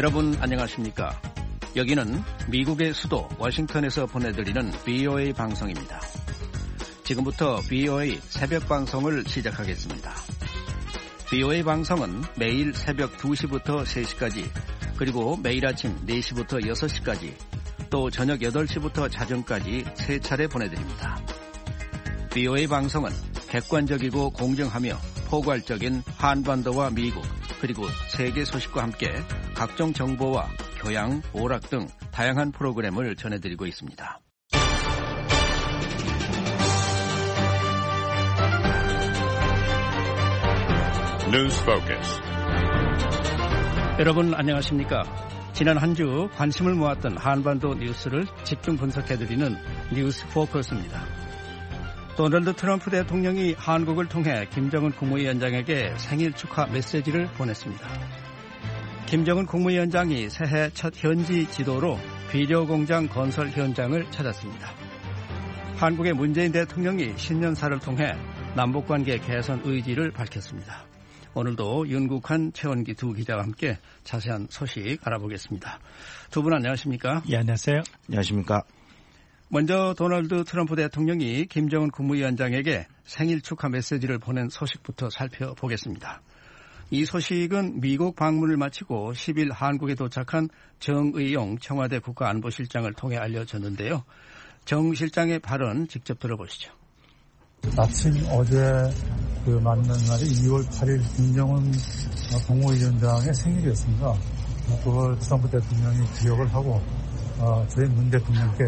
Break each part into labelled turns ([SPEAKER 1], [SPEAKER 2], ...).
[SPEAKER 1] 여러분 안녕하십니까? 여기는 미국의 수도 워싱턴에서 보내드리는 VOA 방송입니다. 지금부터 VOA 새벽 방송을 시작하겠습니다. VOA 방송은 매일 새벽 2시부터 3시까지, 그리고 매일 아침 4시부터 6시까지, 또 저녁 8시부터 자정까지 3차례 보내드립니다. VOA 방송은 객관적이고 공정하며 포괄적인 한반도와 미국, 그리고 세계 소식과 함께 각종 정보와 교양, 오락 등 다양한 프로그램을 전해드리고 있습니다.
[SPEAKER 2] News Focus.
[SPEAKER 1] 여러분 안녕하십니까? 지난 한 주 관심을 모았던 한반도 뉴스를 집중 분석해드리는 뉴스 포커스입니다. 도널드 트럼프 대통령이 한국을 통해 김정은 국무위원장에게 생일 축하 메시지를 보냈습니다. 김정은 국무위원장이 새해 첫 현지 지도로 비료공장 건설 현장을 찾았습니다. 한국의 문재인 대통령이 신년사를 통해 남북관계 개선 의지를 밝혔습니다. 오늘도 윤국한, 최원기 두 기자와 함께 자세한 소식 알아보겠습니다. 두 분 안녕하십니까?
[SPEAKER 3] 예, 안녕하세요.
[SPEAKER 4] 안녕하십니까?
[SPEAKER 1] 먼저 도널드 트럼프 대통령이 김정은 국무위원장에게 생일 축하 메시지를 보낸 소식부터 살펴보겠습니다. 이 소식은 미국 방문을 마치고 10일 한국에 도착한 정의용 청와대 국가안보실장을 통해 알려졌는데요. 정 실장의 발언 직접 들어보시죠.
[SPEAKER 5] 마침 어제 맞는 날이 2월 8일 김정은 국무위원장의 생일이었습니다. 그걸 트럼프 대통령이 기억을 하고 저희 문 대통령께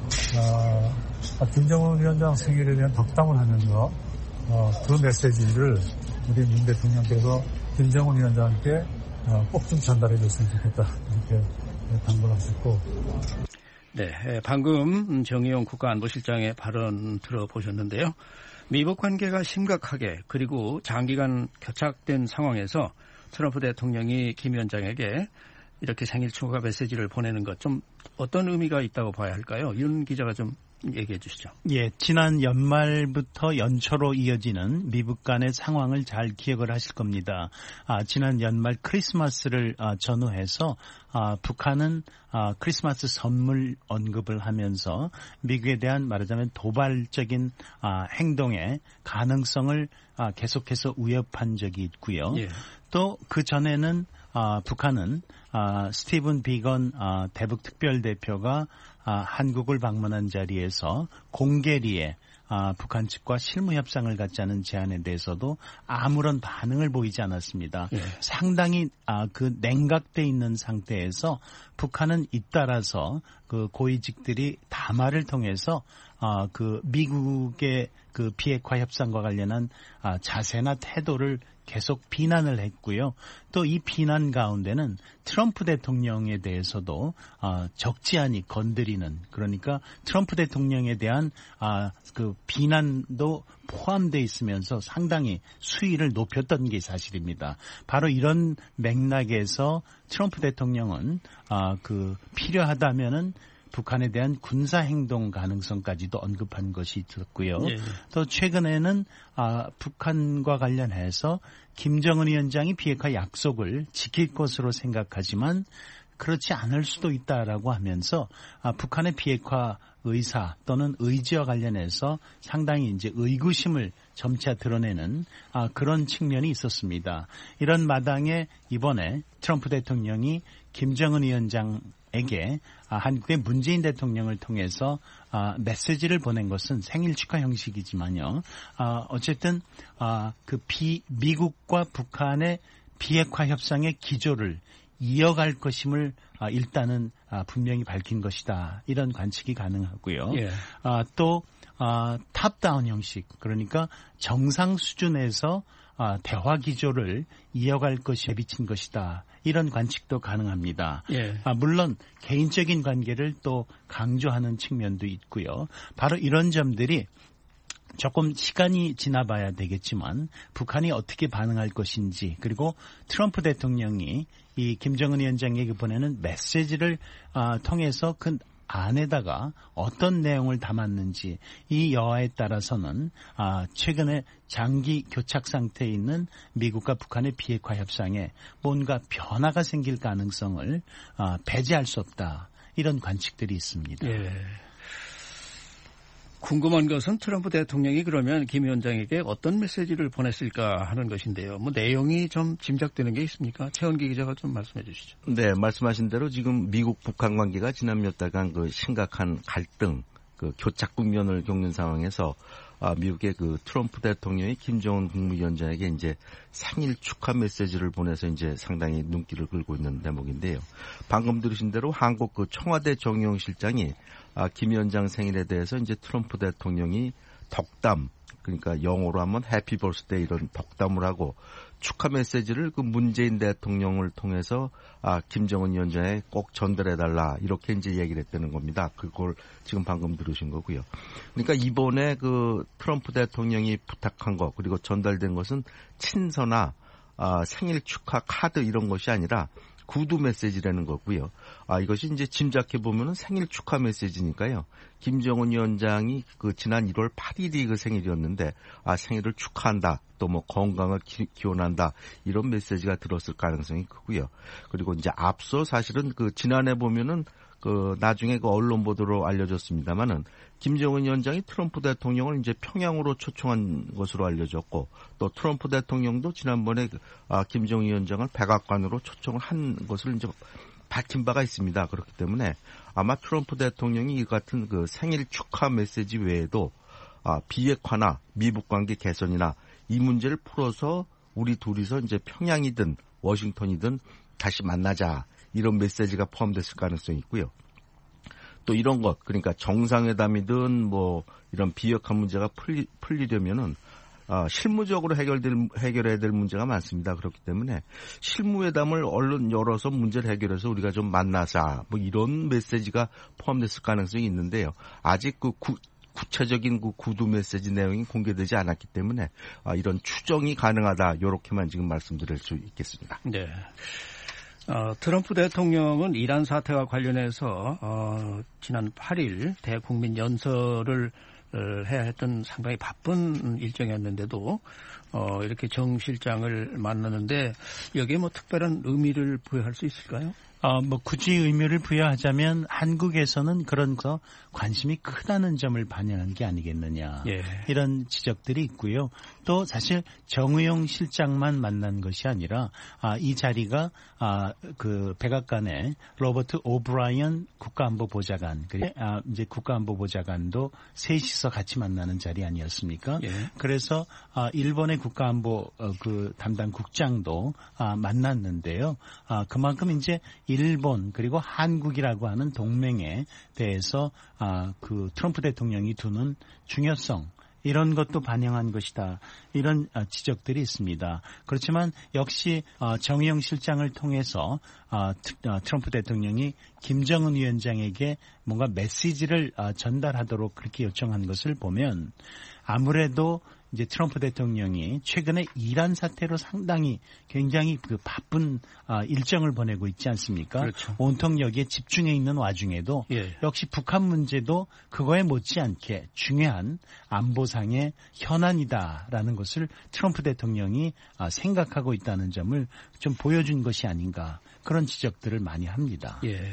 [SPEAKER 5] 김정은 위원장 생일에 대한 덕담을 하면서 그 메시지를 우리 문 대통령께서 김정은 위원장께 꼭 좀 전달해 줬으면 좋겠다, 이렇게 당부를 하셨고.
[SPEAKER 1] 네, 방금 정의용 국가안보실장의 발언 들어보셨는데요. 미북 관계가 심각하게 그리고 장기간 교착된 상황에서 트럼프 대통령이 김 위원장에게 이렇게 생일 축하 메시지를 보내는 것 좀 어떤 의미가 있다고 봐야 할까요? 윤 기자가 좀 얘기해 주시죠.
[SPEAKER 3] 예, 지난 연말부터 연초로 이어지는 미북 간의 상황을 잘 기억을 하실 겁니다. 지난 연말 크리스마스를 전후해서 북한은 크리스마스 선물 언급을 하면서 미국에 대한 말하자면 도발적인 행동의 가능성을 계속해서 위협한 적이 있고요. 예. 또 그 전에는 북한은 스티븐 비건 대북 특별대표가 한국을 방문한 자리에서 공개리에 북한 측과 실무 협상을 갖자는 제안에 대해서도 아무런 반응을 보이지 않았습니다. 예. 상당히 그 냉각돼 있는 상태에서 북한은 잇따라서 그 고위직들이 담화를 통해서 그 미국의 그 비핵화 협상과 관련한 자세나 태도를 계속 비난을 했고요. 또 이 비난 가운데는 트럼프 대통령에 대해서도 적지 않이 건드리는, 그러니까 트럼프 대통령에 대한 그 비난도 포함되어 있으면서 상당히 수위를 높였던 게 사실입니다. 바로 이런 맥락에서 트럼프 대통령은 그 필요하다면은 북한에 대한 군사행동 가능성까지도 언급한 것이 있었고요. 예. 또 최근에는 북한과 관련해서 김정은 위원장이 비핵화 약속을 지킬 것으로 생각하지만 그렇지 않을 수도 있다라고 하면서 북한의 비핵화 의사 또는 의지와 관련해서 상당히 이제 의구심을 점차 드러내는 그런 측면이 있었습니다. 이런 마당에 이번에 트럼프 대통령이 김정은 위원장에게 한국의 문재인 대통령을 통해서 메시지를 보낸 것은 생일 축하 형식이지만요. 어쨌든 그 미국과 북한의 비핵화 협상의 기조를 이어갈 것임을 일단은 분명히 밝힌 것이다. 이런 관측이 가능하고요. 예. 또 탑다운 형식, 그러니까 정상 수준에서 대화 기조를 이어갈 것이 비친 것이다. 이런 관측도 가능합니다. 예. 물론 개인적인 관계를 또 강조하는 측면도 있고요. 바로 이런 점들이 조금 시간이 지나봐야 되겠지만 북한이 어떻게 반응할 것인지, 그리고 트럼프 대통령이 이 김정은 위원장에게 보내는 메시지를 통해서 그 안에다가 어떤 내용을 담았는지 이 여하에 따라서는 최근에 장기 교착 상태에 있는 미국과 북한의 비핵화 협상에 뭔가 변화가 생길 가능성을 배제할 수 없다. 이런 관측들이 있습니다.
[SPEAKER 1] 예. 궁금한 것은 트럼프 대통령이 그러면 김 위원장에게 어떤 메시지를 보냈을까 하는 것인데요. 뭐 내용이 좀 짐작되는 게 있습니까? 최원기 기자가 좀 말씀해 주시죠.
[SPEAKER 4] 네, 말씀하신 대로 지금 미국 북한 관계가 지난 몇 달간 그 심각한 갈등, 그 교착 국면을 겪는 상황에서 미국의 그 트럼프 대통령이 김정은 국무위원장에게 이제 생일 축하 메시지를 보내서 이제 상당히 눈길을 끌고 있는 대목인데요. 방금 들으신 대로 한국 그 청와대 정의용 실장이 김 위원장 생일에 대해서 이제 트럼프 대통령이 덕담, 그러니까 영어로 하면 해피 버스데이 이런 덕담을 하고 축하 메시지를 그 문재인 대통령을 통해서 김정은 위원장에 꼭 전달해달라 이렇게 이제 얘기를 했다는 겁니다. 그걸 지금 방금 들으신 거고요. 그러니까 이번에 그 트럼프 대통령이 부탁한 거 그리고 전달된 것은 친서나 생일 축하 카드 이런 것이 아니라 구두 메시지라는 거고요. 이것이 이제 짐작해 보면은 생일 축하 메시지니까요. 김정은 위원장이 그 지난 1월 8일이 그 생일이었는데 생일을 축하한다. 또 뭐 건강을 기원한다. 이런 메시지가 들었을 가능성이 크고요. 그리고 이제 앞서 사실은 그 지난해 보면은 그 나중에 그 언론 보도로 알려졌습니다만은 김정은 위원장이 트럼프 대통령을 이제 평양으로 초청한 것으로 알려졌고 또 트럼프 대통령도 지난번에 김정은 위원장을 백악관으로 초청을 한 것을 이제 밝힌 바가 있습니다. 그렇기 때문에 아마 트럼프 대통령이 이 같은 그 생일 축하 메시지 외에도 비핵화나 미북 관계 개선이나 이 문제를 풀어서 우리 둘이서 이제 평양이든 워싱턴이든 다시 만나자. 이런 메시지가 포함됐을 가능성이 있고요. 또 이런 것, 그러니까 정상회담이든 뭐 이런 비핵화 문제가 풀리려면은 실무적으로 해결해야 될 문제가 많습니다. 그렇기 때문에 실무회담을 얼른 열어서 문제를 해결해서 우리가 좀 만나자. 뭐 이런 메시지가 포함됐을 가능성이 있는데요. 아직 그 구체적인 그 구두 메시지 내용이 공개되지 않았기 때문에 이런 추정이 가능하다. 이렇게만 지금 말씀드릴 수 있겠습니다.
[SPEAKER 1] 네. 트럼프 대통령은 이란 사태와 관련해서 지난 8일 대국민 연설을 해야 했던 상당히 바쁜 일정이었는데도 이렇게 정 실장을 만나는데 여기에 뭐 특별한 의미를 부여할 수 있을까요?
[SPEAKER 3] 뭐 굳이 의미를 부여하자면 한국에서는 그런 거 관심이 크다는 점을 반영한 게 아니겠느냐.
[SPEAKER 1] 예.
[SPEAKER 3] 이런 지적들이 있고요. 또 사실 정의용 실장만 만난 것이 아니라 이 자리가 그 백악관에 로버트 오브라이언 국가안보보좌관 그리고 이제 국가안보보좌관도 셋이서 같이 만나는 자리 아니었습니까?
[SPEAKER 1] 예.
[SPEAKER 3] 그래서 일본의 국가안보 그 담당 국장도 만났는데요. 그만큼 이제 일본 그리고 한국이라고 하는 동맹에 대해서 그 트럼프 대통령이 두는 중요성 이런 것도 반영한 것이다. 이런 지적들이 있습니다. 그렇지만 역시 정의용 실장을 통해서 트럼프 대통령이 김정은 위원장에게 뭔가 메시지를 전달하도록 그렇게 요청한 것을 보면 아무래도 이제 트럼프 대통령이 최근에 이란 사태로 상당히 굉장히 그 바쁜 일정을 보내고 있지 않습니까?
[SPEAKER 1] 그렇죠.
[SPEAKER 3] 온통 여기에 집중해 있는 와중에도
[SPEAKER 1] 예.
[SPEAKER 3] 역시 북한 문제도 그거에 못지않게 중요한 안보상의 현안이다라는 것을 트럼프 대통령이 생각하고 있다는 점을 좀 보여준 것이 아닌가 그런 지적들을 많이 합니다.
[SPEAKER 1] 예.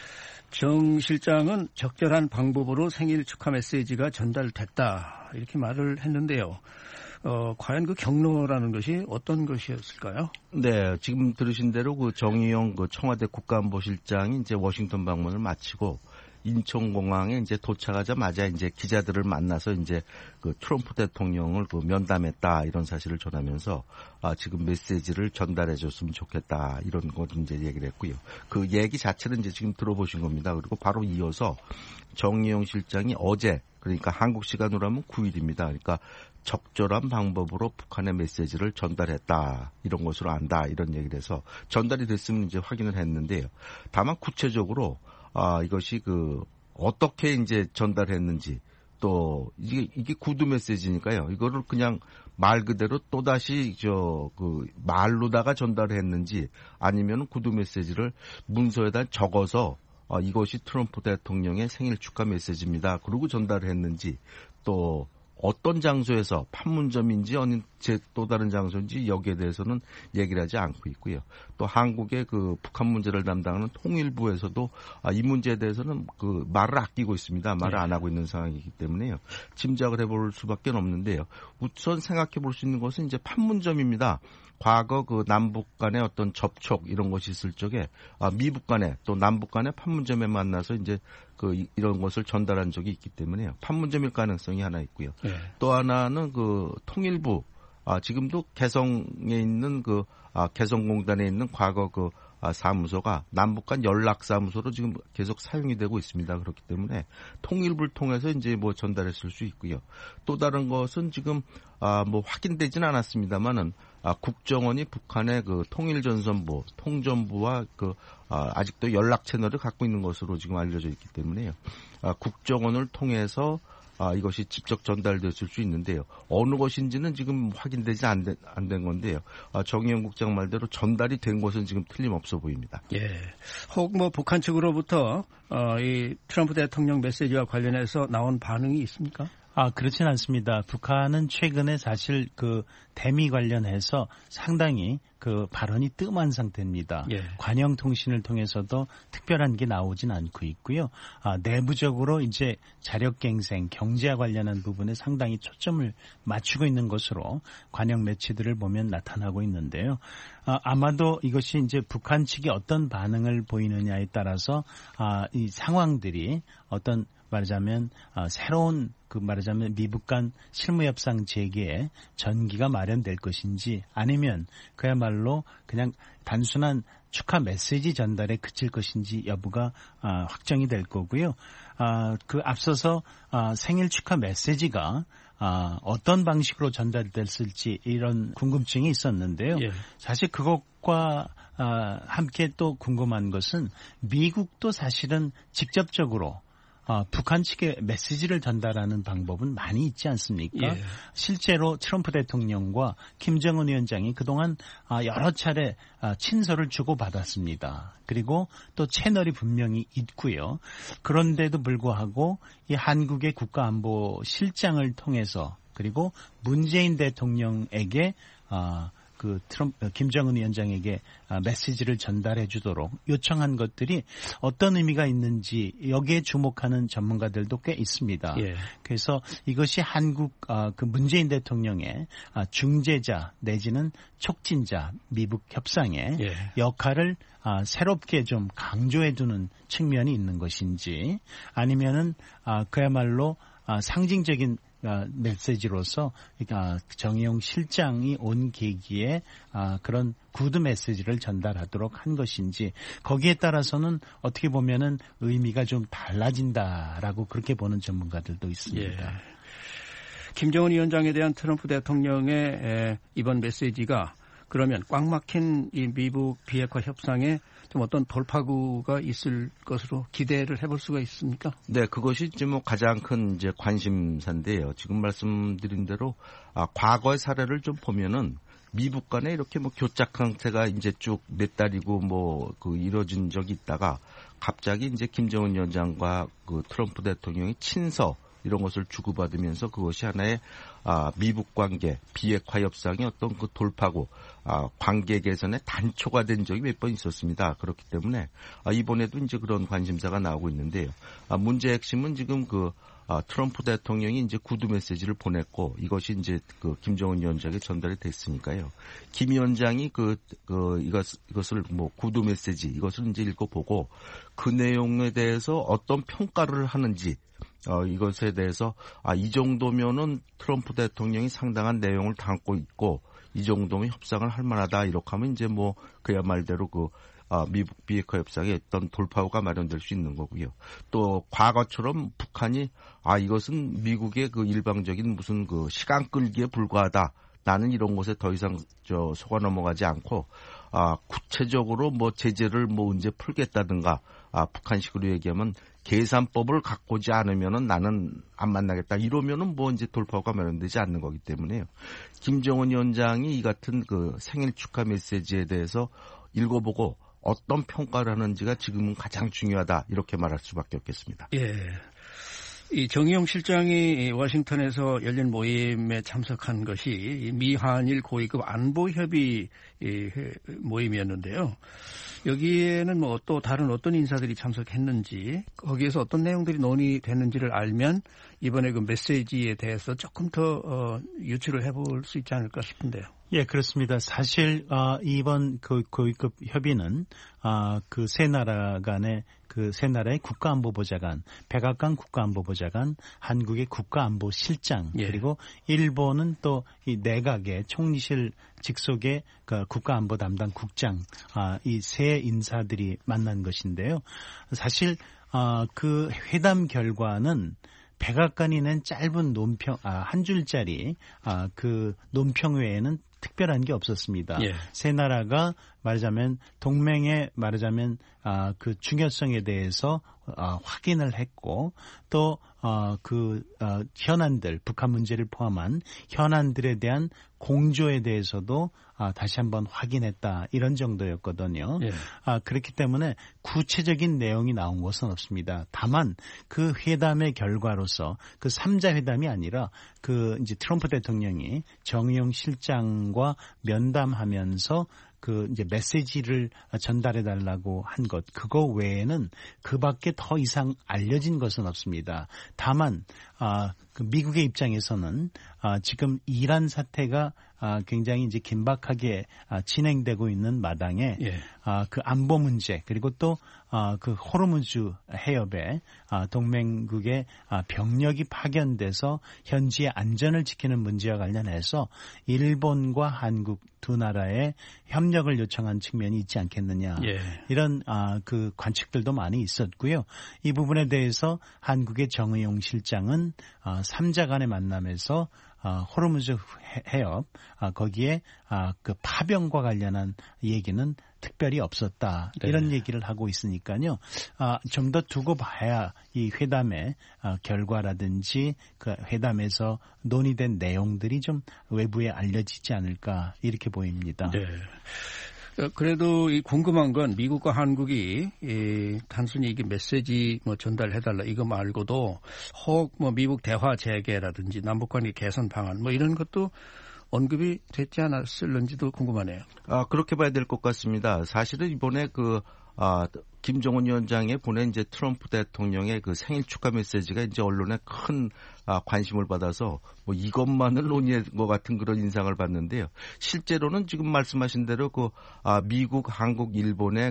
[SPEAKER 1] 정 실장은 적절한 방법으로 생일 축하 메시지가 전달됐다 이렇게 말을 했는데요. 과연 그 경로라는 것이 어떤 것이었을까요?
[SPEAKER 4] 네, 지금 들으신 대로 그 정의용 그 청와대 국가안보실장이 이제 워싱턴 방문을 마치고 인천공항에 이제 도착하자마자 이제 기자들을 만나서 이제 그 트럼프 대통령을 그 면담했다 이런 사실을 전하면서 지금 메시지를 전달해 줬으면 좋겠다 이런 거 이제 얘기를 했고요. 그 얘기 자체는 이제 지금 들어보신 겁니다. 그리고 바로 이어서 정의용 실장이 어제 그러니까 한국 시간으로 하면 9일입니다. 그러니까 적절한 방법으로 북한의 메시지를 전달했다. 이런 것으로 안다. 이런 얘기를 해서 전달이 됐으면 이제 확인을 했는데요. 다만 구체적으로 이것이 그 어떻게 이제 전달했는지 또 이게 구두 메시지니까요. 이거를 그냥 말 그대로 또 다시 그 말로다가 전달했는지 아니면 구두 메시지를 문서에다 적어서 이것이 트럼프 대통령의 생일 축하 메시지입니다. 그러고 전달을 했는지 또 어떤 장소에서 판문점인지 아니 또 다른 장소인지 여기에 대해서는 얘기를 하지 않고 있고요. 또 한국의 그 북한 문제를 담당하는 통일부에서도 이 문제에 대해서는 그 말을 아끼고 있습니다. 말을 안 하고 있는 상황이기 때문에요. 짐작을 해볼 수밖에 없는데요. 우선 생각해 볼 수 있는 것은 이제 판문점입니다. 과거 그 남북 간의 어떤 접촉 이런 것이 있을 적에 미북 간에 또 남북 간의 판문점에 만나서 이제 이런 것을 전달한 적이 있기 때문에요. 판문점일 가능성이 하나 있고요. 또 하나는 그 통일부 지금도 개성에 있는 개성공단에 있는 과거 사무소가 남북 간 연락사무소로 지금 계속 사용이 되고 있습니다. 그렇기 때문에 통일부를 통해서 이제 뭐 전달했을 수 있고요. 또 다른 것은 지금 뭐 확인되지는 않았습니다만은 국정원이 북한의 그 통일전선부, 통전부와 아직도 연락 채널을 갖고 있는 것으로 지금 알려져 있기 때문에요. 국정원을 통해서 이것이 직접 전달됐을 수 있는데요. 어느 것인지는 지금 확인되지 안 된 건데요. 정의용 국장 말대로 전달이 된 것은 지금 틀림없어 보입니다.
[SPEAKER 1] 예. 혹 뭐 북한 측으로부터 이 트럼프 대통령 메시지와 관련해서 나온 반응이 있습니까?
[SPEAKER 3] 그렇진 않습니다. 북한은 최근에 사실 대미 관련해서 상당히 발언이 뜸한 상태입니다.
[SPEAKER 1] 예.
[SPEAKER 3] 관영통신을 통해서도 특별한 게 나오진 않고 있고요. 내부적으로 이제 자력갱생, 경제와 관련한 부분에 상당히 초점을 맞추고 있는 것으로 관영 매체들을 보면 나타나고 있는데요. 아마도 이것이 이제 북한 측이 어떤 반응을 보이느냐에 따라서 이 상황들이 어떤 말하자면 새로운 말하자면 미북 간 실무협상 재개에 전기가 마련될 것인지 아니면 그야말로 그냥 단순한 축하 메시지 전달에 그칠 것인지 여부가 확정이 될 거고요. 앞서서 생일 축하 메시지가 어떤 방식으로 전달됐을지 이런 궁금증이 있었는데요.
[SPEAKER 1] 예.
[SPEAKER 3] 사실 그것과 함께 또 궁금한 것은 미국도 사실은 직접적으로 북한 측에 메시지를 전달하는 방법은 많이 있지 않습니까?
[SPEAKER 1] 예.
[SPEAKER 3] 실제로 트럼프 대통령과 김정은 위원장이 그동안 여러 차례 친서를 주고받았습니다. 그리고 또 채널이 분명히 있고요. 그런데도 불구하고 이 한국의 국가안보실장을 통해서 그리고 문재인 대통령에게 김정은 위원장에게 메시지를 전달해 주도록 요청한 것들이 어떤 의미가 있는지 여기에 주목하는 전문가들도 꽤 있습니다.
[SPEAKER 1] 예.
[SPEAKER 3] 그래서 이것이 한국 문재인 대통령의 중재자 내지는 촉진자 미북 협상의 역할을 새롭게 좀 강조해 두는 측면이 있는 것인지 아니면은 그야말로 상징적인 메시지로서 정의용 실장이 온 계기에 그런 구두 메시지를 전달하도록 한 것인지 거기에 따라서는 어떻게 보면은 의미가 좀 달라진다라고 그렇게 보는 전문가들도 있습니다.
[SPEAKER 1] 예. 김정은 위원장에 대한 트럼프 대통령의 이번 메시지가 그러면 꽉 막힌 이 미북 비핵화 협상에 좀 어떤 돌파구가 있을 것으로 기대를 해볼 수가 있습니까?
[SPEAKER 4] 네, 그것이 이제 뭐 가장 큰 이제 관심사인데요. 지금 말씀드린 대로 과거의 사례를 좀 보면은 미북 간에 이렇게 뭐 교착 상태가 이제 쭉 몇 달이고 이뤄진 적이 있다가 갑자기 이제 김정은 위원장과 트럼프 대통령이 친서 이런 것을 주고받으면서 그것이 하나의 미북 관계, 비핵화 협상의 어떤 돌파구, 관계 개선의 단초가 된 적이 몇 번 있었습니다. 그렇기 때문에 이번에도 이제 그런 관심사가 나오고 있는데요. 문제의 핵심은 지금 트럼프 대통령이 이제 구두 메시지를 보냈고 이것이 이제 김정은 위원장에게 전달이 됐으니까요. 김 위원장이 이것을 뭐 구두 메시지 이것을 이제 읽어보고 그 내용에 대해서 어떤 평가를 하는지 이것에 대해서 이 정도면은 트럼프 대통령이 상당한 내용을 담고 있고 이 정도면 협상을 할 만하다 이렇게 하면 이제 뭐 그야 말대로 미북 비핵화 협상에 어떤 돌파구가 마련될 수 있는 거고요. 또 과거처럼 북한이 이것은 미국의 일방적인 무슨 시간 끌기에 불과하다. 나는 이런 것에 더 이상 속아 넘어가지 않고 구체적으로 뭐 제재를 뭐 언제 풀겠다든가 북한식으로 얘기하면 계산법을 갖고 오지 않으면은 나는 안 만나겠다. 이러면은 뭐 이제 돌파구가 마련되지 않는 거기 때문에요. 김정은 위원장이 이 같은 생일 축하 메시지에 대해서 읽어보고 어떤 평가를 하는지가 지금은 가장 중요하다 이렇게 말할 수밖에 없겠습니다.
[SPEAKER 1] 예. 이 정의용 실장이 워싱턴에서 열린 모임에 참석한 것이 미한일 고위급 안보협의 모임이었는데요. 여기에는 뭐 또 다른 어떤 인사들이 참석했는지 거기에서 어떤 내용들이 논의됐는지를 알면 이번에 그 메시지에 대해서 조금 더 유추를 해볼 수 있지 않을까 싶은데요.
[SPEAKER 3] 예, 그렇습니다. 사실 이번 그 고위급 협의는 그 세 나라 간의 그 세 나라의 국가안보보좌관, 백악관 국가안보보좌관, 한국의 국가안보실장,
[SPEAKER 1] 예.
[SPEAKER 3] 그리고 일본은 또 이 내각의 총리실 직속의 그 국가안보 담당 국장, 이 세 인사들이 만난 것인데요. 사실 그 회담 결과는 백악관이 낸 짧은 논평, 한 줄짜리 그 논평 외에는 특별한 게 없었습니다.
[SPEAKER 1] 예.
[SPEAKER 3] 세 나라가 말하자면 동맹의 말하자면 그 중요성에 대해서 확인을 했고 또 그 현안들, 북한 문제를 포함한 현안들에 대한 공조에 대해서도 다시 한번 확인했다 이런 정도였거든요.
[SPEAKER 1] 예.
[SPEAKER 3] 그렇기 때문에 구체적인 내용이 나온 것은 없습니다. 다만 그 회담의 결과로서 그 3자 회담이 아니라 그 이제 트럼프 대통령이 정의용 실장과 면담하면서 그 이제 메시지를 전달해 달라고 한 것, 그거 외에는 그 밖에 더 이상 알려진 것은 없습니다. 다만 그 미국의 입장에서는 지금 이란 사태가 굉장히 이제 긴박하게 진행되고 있는 마당에
[SPEAKER 1] 예.
[SPEAKER 3] 그 안보 문제 그리고 또 그 호르무즈 해협에 동맹국의 병력이 파견돼서 현지의 안전을 지키는 문제와 관련해서 일본과 한국 두 나라의 협력을 요청한 측면이 있지 않겠느냐.
[SPEAKER 1] 예.
[SPEAKER 3] 이런 그 관측들도 많이 있었고요. 이 부분에 대해서 한국의 정의용 실장은 3자 간의 만남에서 호르무즈 해협 거기에 그 파병과 관련한 얘기는 특별히 없었다.
[SPEAKER 1] 네.
[SPEAKER 3] 이런 얘기를 하고 있으니까요. 좀 더 두고 봐야 이 회담의 결과라든지 그 회담에서 논의된 내용들이 좀 외부에 알려지지 않을까 이렇게 보입니다.
[SPEAKER 1] 네. 그래도 이 궁금한 건 미국과 한국이 단순히 이게 메시지 뭐 전달해달라 이거 말고도 혹 뭐 미국 대화 재개라든지 남북관계 개선 방안 뭐 이런 것도 언급이 됐지 않았을는지도 궁금하네요.
[SPEAKER 4] 그렇게 봐야 될 것 같습니다. 사실은 이번에 김정은 위원장의 보낸 이제 트럼프 대통령의 그 생일 축하 메시지가 이제 언론에 큰 관심을 받아서 뭐 이것만을 논의한 것 같은 그런 인상을 받는데요. 실제로는 지금 말씀하신 대로 미국, 한국, 일본의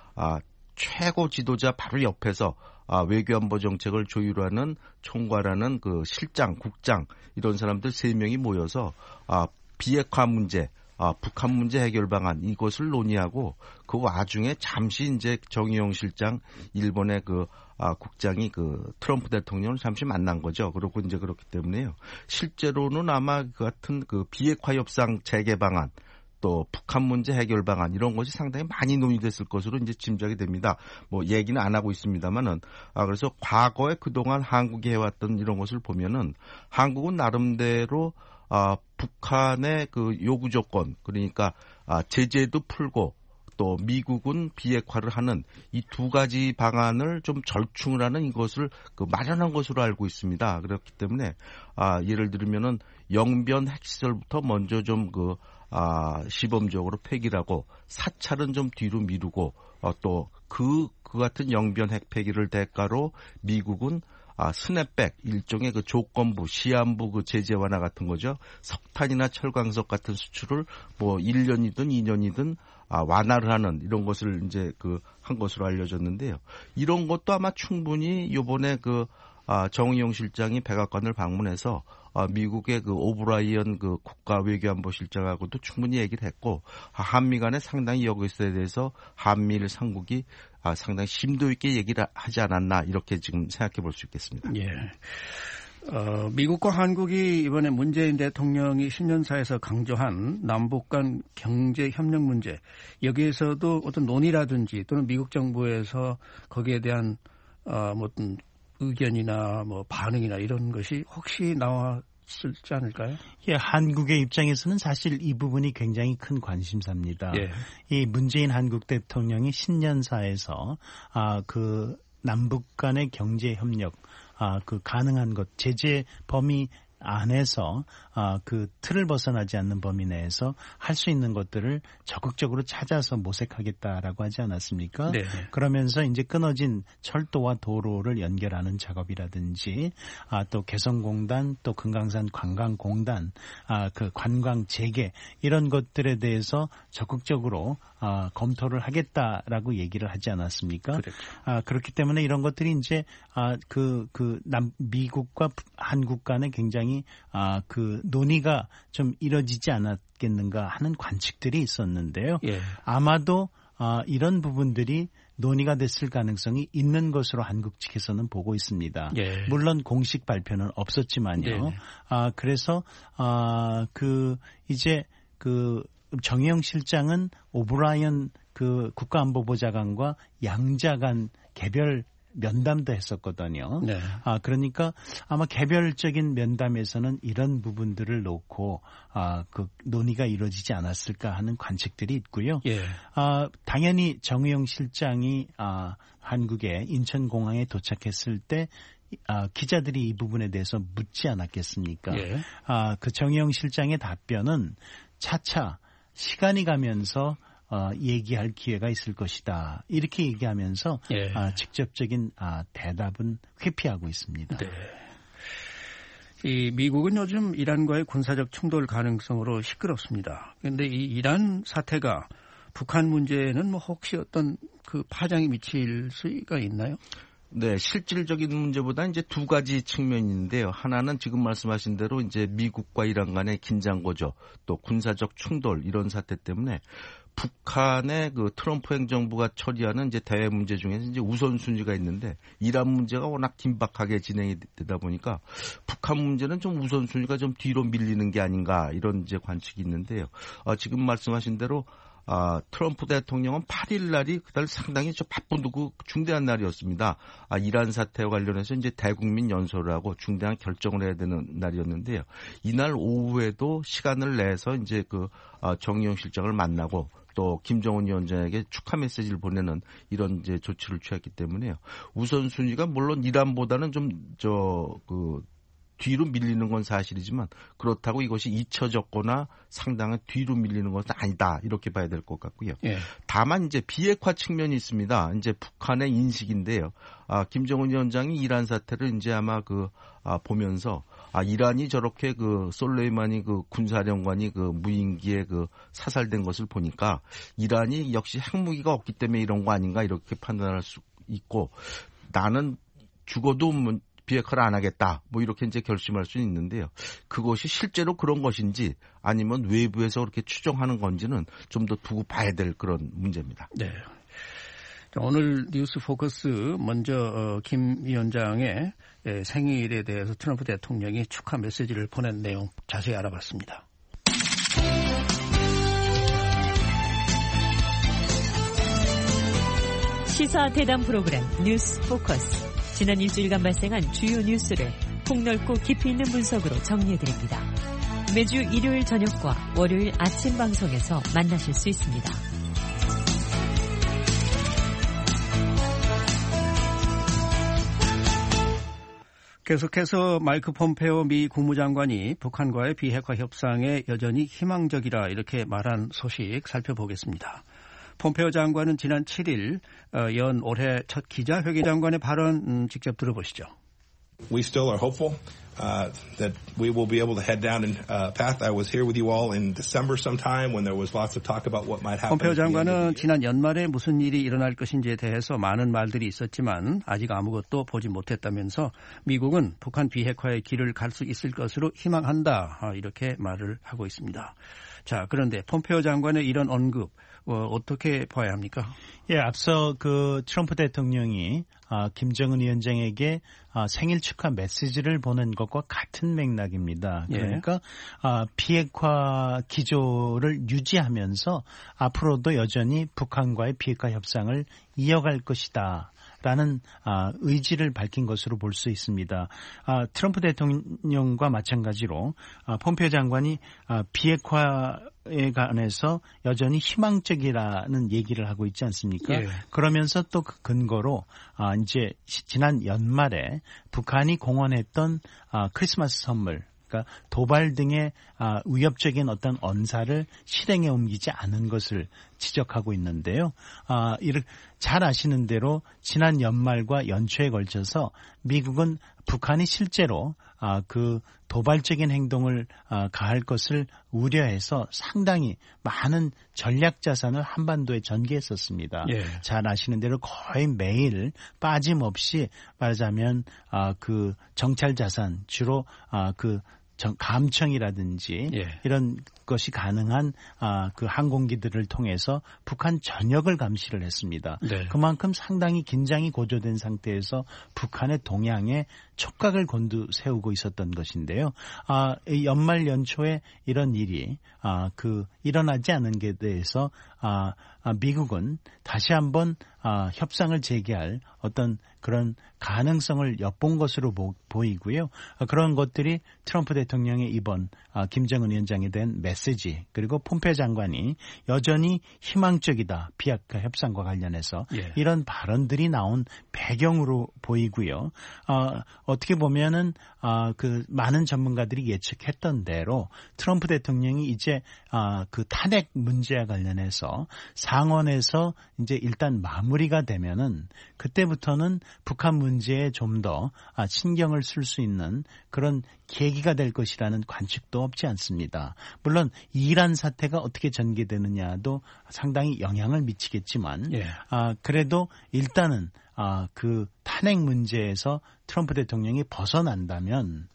[SPEAKER 4] 최고 지도자 바로 옆에서 외교안보 정책을 조율하는 총괄하는 그 실장, 국장 이런 사람들 3명이 모여서 비핵화 문제, 북한 문제 해결 방안 이것을 논의하고 그 와중에 잠시 이제 정의용 실장 일본의 국장이 트럼프 대통령을 잠시 만난 거죠. 그렇고 이제 그렇기 때문에요. 실제로는 아마 그 같은 비핵화 협상 재개 방안 또 북한 문제 해결 방안 이런 것이 상당히 많이 논의됐을 것으로 이제 짐작이 됩니다. 뭐 얘기는 안 하고 있습니다만은 그래서 과거에 그동안 한국이 해왔던 이런 것을 보면은 한국은 나름대로 북한의 그 요구 조건 그러니까 제재도 풀고 또 미국은 비핵화를 하는 이 두 가지 방안을 좀 절충을 하는 이것을 마련한 것으로 알고 있습니다. 그렇기 때문에 예를 들면은 영변 핵시설부터 먼저 좀 시범적으로 폐기를 하고 사찰은 좀 뒤로 미루고 또 그 같은 영변 핵 폐기를 대가로 미국은 스냅백 일종의 그 조건부 시한부 제재 완화 같은 거죠. 석탄이나 철광석 같은 수출을 뭐 1년이든 2년이든 완화를 하는 이런 것을 이제 한 것으로 알려졌는데요. 이런 것도 아마 충분히 이번에 정의용 실장이 백악관을 방문해서 미국의 오브라이언 국가 외교안보 실장하고도 충분히 얘기를 했고 한미 간에 상당히 이것에 대해서 한미일 상국이 상당히 심도 있게 얘기를 하지 않았나 이렇게 지금 생각해 볼 수 있겠습니다.
[SPEAKER 1] 예. 미국과 한국이 이번에 문재인 대통령이 신년사에서 강조한 남북 간 경제 협력 문제 여기에서도 어떤 논의라든지 또는 미국 정부에서 거기에 대한 어떤 의견이나 뭐 반응이나 이런 것이 혹시 나와 있을지 않을까요?
[SPEAKER 3] 예, 한국의 입장에서는 사실 이 부분이 굉장히 큰 관심사입니다.
[SPEAKER 1] 예.
[SPEAKER 3] 이 문재인 한국 대통령이 신년사에서 그 남북 간의 경제 협력, 그 가능한 것, 제재 범위 안에서 그 틀을 벗어나지 않는 범위 내에서 할 수 있는 것들을 적극적으로 찾아서 모색하겠다라고 하지 않았습니까?
[SPEAKER 1] 네.
[SPEAKER 3] 그러면서 이제 끊어진 철도와 도로를 연결하는 작업이라든지 또 개성공단 또 금강산 관광공단 그 관광 재개 이런 것들에 대해서 적극적으로 검토를 하겠다라고 얘기를 하지 않았습니까?
[SPEAKER 1] 그렇죠.
[SPEAKER 3] 그렇기 때문에 이런 것들이 이제 미국과 한국 간에 굉장히 그 논의가 좀 이뤄지지 않았겠는가 하는 관측들이 있었는데요.
[SPEAKER 1] 예.
[SPEAKER 3] 아마도 이런 부분들이 논의가 됐을 가능성이 있는 것으로 한국 측에서는 보고 있습니다.
[SPEAKER 1] 예.
[SPEAKER 3] 물론 공식 발표는 없었지만요. 그래서 그 이제 그 정의용 실장은 오브라이언 그 국가안보보좌관과 양자 간 개별 면담도 했었거든요.
[SPEAKER 1] 네.
[SPEAKER 3] 그러니까 아마 개별적인 면담에서는 이런 부분들을 놓고 그 논의가 이루어지지 않았을까 하는 관측들이 있고요.
[SPEAKER 1] 예.
[SPEAKER 3] 당연히 정의용 실장이 한국의 인천공항에 도착했을 때 기자들이 이 부분에 대해서 묻지 않았겠습니까?
[SPEAKER 1] 예.
[SPEAKER 3] 그 정의용 실장의 답변은 차차 시간이 가면서 얘기할 기회가 있을 것이다. 이렇게 얘기하면서
[SPEAKER 1] 예.
[SPEAKER 3] 직접적인 대답은 회피하고 있습니다.
[SPEAKER 1] 네. 이 미국은 요즘 이란과의 군사적 충돌 가능성으로 시끄럽습니다. 그런데 이 이란 사태가 북한 문제에는 뭐 혹시 어떤 그 파장이 미칠 수가 있나요?
[SPEAKER 4] 네, 실질적인 문제보다 이제 두 가지 측면인데요. 하나는 지금 말씀하신 대로 이제 미국과 이란 간의 긴장 고조, 또 군사적 충돌 이런 사태 때문에 북한의 그 트럼프 행정부가 처리하는 이제 대외 문제 중에서 이제 우선순위가 있는데 이란 문제가 워낙 긴박하게 진행이 되다 보니까 북한 문제는 좀 우선순위가 좀 뒤로 밀리는 게 아닌가 이런 이제 관측이 있는데요. 지금 말씀하신 대로 트럼프 대통령은 8일 날이 그날 상당히 좀 바쁘고 중대한 날이었습니다. 이란 사태와 관련해서 이제 대국민 연설을 하고 중대한 결정을 해야 되는 날이었는데요. 이날 오후에도 시간을 내서 이제 그 정의용 실장을 만나고 또 김정은 위원장에게 축하 메시지를 보내는 이런 이제 조치를 취했기 때문에요. 우선순위가 물론 이란보다는 좀 뒤로 밀리는 건 사실이지만 그렇다고 이것이 잊혀졌거나 상당한 뒤로 밀리는 것은 아니다 이렇게 봐야 될 것 같고요.
[SPEAKER 1] 예.
[SPEAKER 4] 다만 이제 비핵화 측면이 있습니다. 이제 북한의 인식인데요. 김정은 위원장이 이란 사태를 이제 아마 보면서 이란이 저렇게 솔레이마니 군사령관이 무인기에 사살된 것을 보니까 이란이 역시 핵무기가 없기 때문에 이런 거 아닌가 이렇게 판단할 수 있고 나는 죽어도 비핵화를 안 하겠다. 뭐 이렇게 이제 결심할 수는 있는데요. 그것이 실제로 그런 것인지 아니면 외부에서 그렇게 추정하는 건지는 좀 더 두고 봐야 될 그런 문제입니다.
[SPEAKER 1] 네. 오늘 뉴스 포커스 먼저 김 위원장의 생일에 대해서 트럼프 대통령이 축하 메시지를 보낸 내용 자세히 알아봤습니다.
[SPEAKER 6] 시사 대담 프로그램 뉴스 포커스. 지난 일주일간 발생한 주요 뉴스를 폭넓고 깊이 있는 분석으로 정리해드립니다. 매주 일요일 저녁과 월요일 아침 방송에서 만나실 수 있습니다.
[SPEAKER 1] 계속해서 마이크 폼페오 미 국무장관이 북한과의 비핵화 협상에 여전히 희망적이라 이렇게 말한 소식 살펴보겠습니다. 폼페오 장관은 지난 7일 연 올해 첫 기자회견 장관의 발언 직접 들어보시죠.
[SPEAKER 7] We still are hopeful that we will be able to head down a path. I was here with you all in December sometime when there was lots of talk about what might happen.
[SPEAKER 1] 폼페오 장관은 지난 연말에 무슨 일이 일어날 것인지에 대해서 많은 말들이 있었지만 아직 아무것도 보지 못했다면서 미국은 북한 비핵화의 길을 갈 수 있을 것으로 희망한다. 이렇게 말을 하고 있습니다. 자, 그런데 폼페오 장관의 이런 언급 어떻게 봐야 합니까?
[SPEAKER 3] 예, 앞서 트럼프 대통령이 김정은 위원장에게 생일 축하 메시지를 보낸 것과 같은 맥락입니다. 그러니까 비핵화 기조를 유지하면서 앞으로도 여전히 북한과의 비핵화 협상을 이어갈 것이다. 하겠다는 의지를 밝힌 것으로 볼 수 있습니다. 트럼프 대통령과 마찬가지로 폼페이오 장관이 비핵화에 관해서 여전히 희망적이라는 얘기를 하고 있지 않습니까?
[SPEAKER 1] 예.
[SPEAKER 3] 그러면서 또 그 근거로 이제 지난 연말에 북한이 공언했던 크리스마스 선물, 그러니까 도발 등의 위협적인 어떤 언사를 실행에 옮기지 않은 것을 지적하고 있는데요. 잘 아시는 대로 지난 연말과 연초에 걸쳐서 미국은 북한이 실제로 그 도발적인 행동을 가할 것을 우려해서 상당히 많은 전략 자산을 한반도에 전개했었습니다.
[SPEAKER 1] 예.
[SPEAKER 3] 잘 아시는 대로 거의 매일 빠짐없이 말하자면 그 정찰 자산 주로 그 감청이라든지
[SPEAKER 1] 예.
[SPEAKER 3] 이런 것이 가능한 그 항공기들을 통해서 북한 전역을 감시를 했습니다.
[SPEAKER 1] 네.
[SPEAKER 3] 그만큼 상당히 긴장이 고조된 상태에서 북한의 동향에 촉각을 곤두세우고 있었던 것인데요. 연말 연초에 이런 일이 일어나지 않은 게 대해서 미국은 다시 한번 협상을 재개할 어떤 그런 가능성을 엿본 것으로 보이고요. 그런 것들이 트럼프 대통령의 이번 김정은 위원장에 대한 메시지, 그리고 폼페이오 장관이 여전히 희망적이다, 비핵화 협상과 관련해서
[SPEAKER 1] 예.
[SPEAKER 3] 이런 발언들이 나온 배경으로 보이고요. 어떻게 보면은 그 많은 전문가들이 예측했던 대로 트럼프 대통령이 이제 그 탄핵 문제와 관련해서 상원에서 이제 일단 마무리가 되면은 그때부터는 북한 문제에 좀 더 신경을 쓸 수 있는 그런 계기가 될 것이라는 관측도 없지 않습니다. 물론 이란 사태가 어떻게 전개되느냐도 상당히 영향을 미치겠지만
[SPEAKER 1] 예.
[SPEAKER 3] 그래도 일단은 그 탄핵 문제에서 트럼프 대통령이 벗어난다면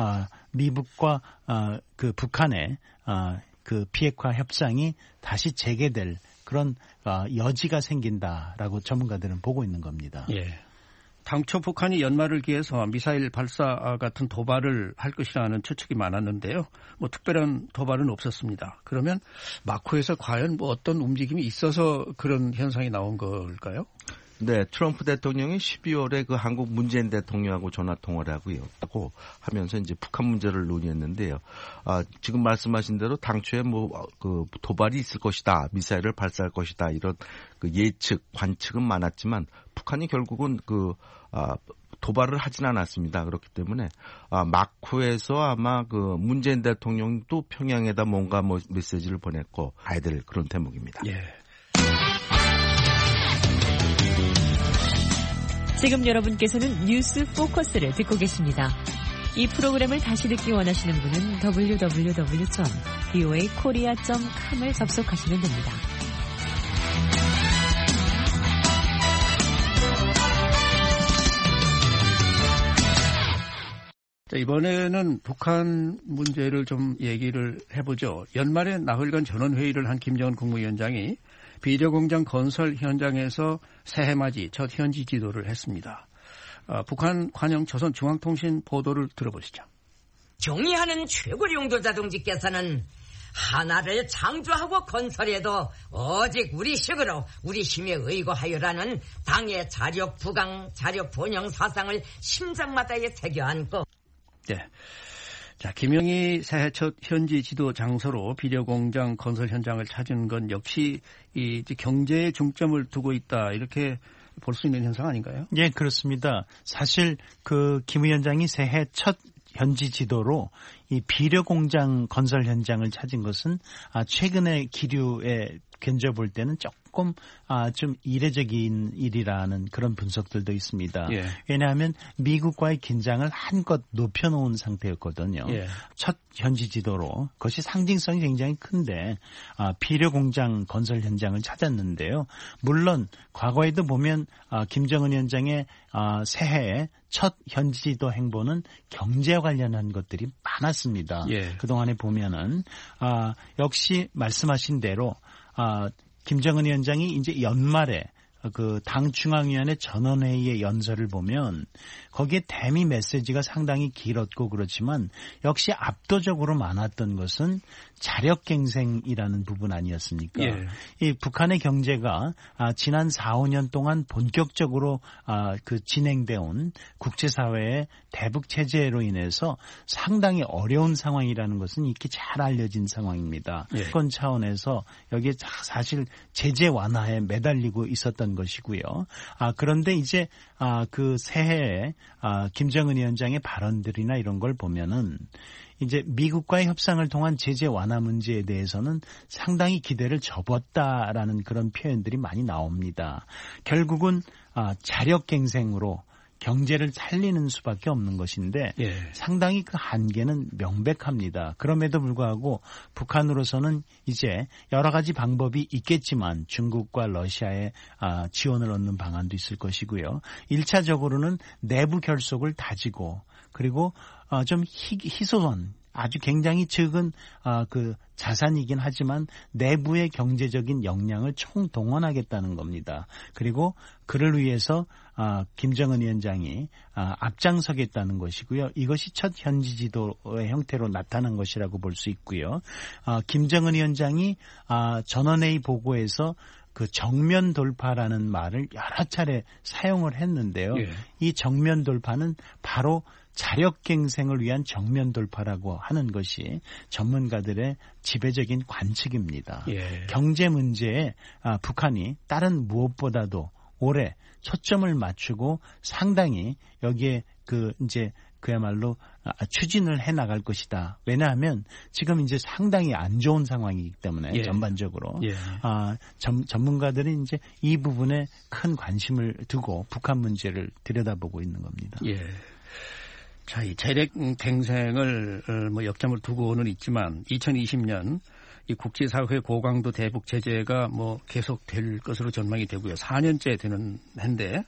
[SPEAKER 3] 미국과 그 북한의 그 비핵화 협상이 다시 재개될 그런 여지가 생긴다라고 전문가들은 보고 있는 겁니다.
[SPEAKER 1] 예. 당초 북한이 연말을 기해서 미사일 발사 같은 도발을 할 것이라는 추측이 많았는데요. 특별한 도발은 없었습니다. 그러면 마코에서 과연 어떤 움직임이 있어서 그런 현상이 나온 걸까요?
[SPEAKER 4] 네, 트럼프 대통령이 12월에 그 한국 문재인 대통령하고 전화 통화를 하고 하면서 이제 북한 문제를 논의했는데요. 지금 말씀하신 대로 당초에 그 도발이 있을 것이다, 미사일을 발사할 것이다, 이런 그 예측, 관측은 많았지만 북한이 결국은 도발을 하진 않았습니다. 그렇기 때문에 마쿠에서 아마 그 문재인 대통령도 평양에다 뭔가 메시지를 보냈고 가야 될 그런 대목입니다.
[SPEAKER 1] 예.
[SPEAKER 6] 지금 여러분께서는 뉴스 포커스를 듣고 계십니다. 이 프로그램을 다시 듣기 원하시는 분은 www.voakorea.com을 접속하시면 됩니다.
[SPEAKER 1] 자, 이번에는 북한 문제를 좀 얘기를 해보죠. 연말에 나흘간 전원회의를 한 김정은 국무위원장이 비료공장 건설 현장에서 새해맞이 첫 현지 지도를 했습니다. 북한 관영 조선중앙통신 보도를 들어보시죠.
[SPEAKER 8] 경의하는 최고 용도자동지께서는 하나를 창조하고 건설해도 오직 우리 식으로 우리 힘에 의거하여라는 당의 자력 부강, 자력 번영 사상을 심장마다에 새겨 안고.
[SPEAKER 1] 네. 자, 김영희 새해 첫 현지 지도 장소로 비료공장 건설 현장을 찾은 건 역시 이 경제에 중점을 두고 있다, 이렇게 볼 수 있는 현상 아닌가요?
[SPEAKER 3] 예, 그렇습니다. 사실 그 김 위원장이 새해 첫 현지 지도로 이 비료공장 건설 현장을 찾은 것은 최근의 기류에 견져볼 때는 조금 좀 이례적인 일이라는 그런 분석들도 있습니다.
[SPEAKER 1] 예.
[SPEAKER 3] 왜냐하면 미국과의 긴장을 한껏 높여놓은 상태였거든요.
[SPEAKER 1] 예.
[SPEAKER 3] 첫 현지 지도로 그것이 상징성이 굉장히 큰데 비료공장 건설 현장을 찾았는데요. 물론 과거에도 보면 김정은 위원장의 새해에 첫 현지 지도 행보는 경제와 관련한 것들이 많았습니다.
[SPEAKER 1] 예.
[SPEAKER 3] 그동안에 보면은 역시 말씀하신 대로 김정은 위원장이 이제 연말에 그 당 중앙위원회 전원회의의 연설을 보면 거기에 대미 메시지가 상당히 길었고 그렇지만 역시 압도적으로 많았던 것은 자력갱생이라는 부분 아니었습니까?
[SPEAKER 1] 예.
[SPEAKER 3] 이 북한의 경제가 지난 4, 5년 동안 본격적으로 그 진행되어 온 국제사회의 대북 체제로 인해서 상당히 어려운 상황이라는 것은 이렇게 잘 알려진 상황입니다.
[SPEAKER 1] 예.
[SPEAKER 3] 그런 차원에서 여기에 사실 제재 완화에 매달리고 있었던 것이고요. 그런데 이제 그 새해에 김정은 위원장의 발언들이나 이런 걸 보면은 이제 미국과의 협상을 통한 제재 완화 문제에 대해서는 상당히 기대를 접었다라는 그런 표현들이 많이 나옵니다. 결국은 자력갱생으로 경제를 살리는 수밖에 없는 것인데
[SPEAKER 1] 예.
[SPEAKER 3] 상당히 그 한계는 명백합니다. 그럼에도 불구하고 북한으로서는 이제 여러 가지 방법이 있겠지만 중국과 러시아의 지원을 얻는 방안도 있을 것이고요. 1차적으로는 내부 결속을 다지고 그리고 좀 희소한 아주 굉장히 적은 그 자산이긴 하지만 내부의 경제적인 역량을 총동원하겠다는 겁니다. 그리고 그를 위해서 김정은 위원장이 앞장서겠다는 것이고요. 이것이 첫 현지 지도의 형태로 나타난 것이라고 볼 수 있고요. 김정은 위원장이 전원회의 보고에서 그 정면 돌파라는 말을 여러 차례 사용을 했는데요.
[SPEAKER 1] 예.
[SPEAKER 3] 이 정면 돌파는 바로 자력갱생을 위한 정면 돌파라고 하는 것이 전문가들의 지배적인 관측입니다.
[SPEAKER 1] 예.
[SPEAKER 3] 경제 문제에 북한이 다른 무엇보다도 올해 초점을 맞추고 상당히 여기에 그야말로 추진을 해 나갈 것이다. 왜냐하면 지금 이제 상당히 안 좋은 상황이기 때문에
[SPEAKER 1] 예.
[SPEAKER 3] 전반적으로
[SPEAKER 1] 예.
[SPEAKER 3] 전문가들이 이제 이 부분에 큰 관심을 두고 북한 문제를 들여다보고 있는 겁니다.
[SPEAKER 1] 예. 자, 이 자력갱생을 역점을 두고는 있지만 2020년 이 국제사회 고강도 대북 제재가 계속될 것으로 전망이 되고요. 4년째 되는 해인데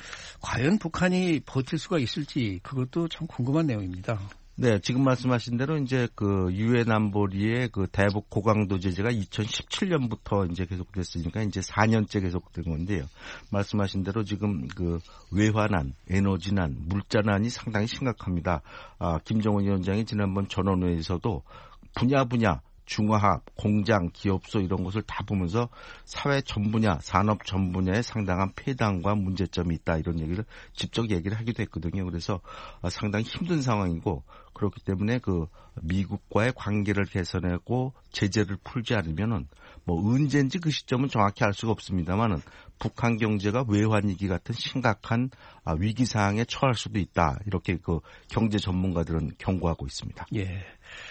[SPEAKER 1] 과연 북한이 버틸 수가 있을지 그것도 참 궁금한 내용입니다.
[SPEAKER 4] 네, 지금 말씀하신 대로 이제 그 유엔 안보리의 그 대북 고강도 제재가 2017년부터 이제 계속됐으니까 이제 4년째 계속된 건데요. 말씀하신 대로 지금 그 외환난, 에너지난, 물자난이 상당히 심각합니다. 김정은 위원장이 지난번 전원회에서도 분야 중화합, 공장, 기업소 이런 것을 다 보면서 사회 전 분야, 산업 전 분야에 상당한 폐단과 문제점이 있다 이런 얘기를 직접 얘기를 하기도 했거든요. 그래서 상당히 힘든 상황이고 그렇기 때문에 그 미국과의 관계를 개선하고 제재를 풀지 않으면은 언제인지 그 시점은 정확히 알 수가 없습니다만은 북한 경제가 외환위기 같은 심각한 위기 상황에 처할 수도 있다 이렇게 그 경제 전문가들은 경고하고 있습니다.
[SPEAKER 1] 예.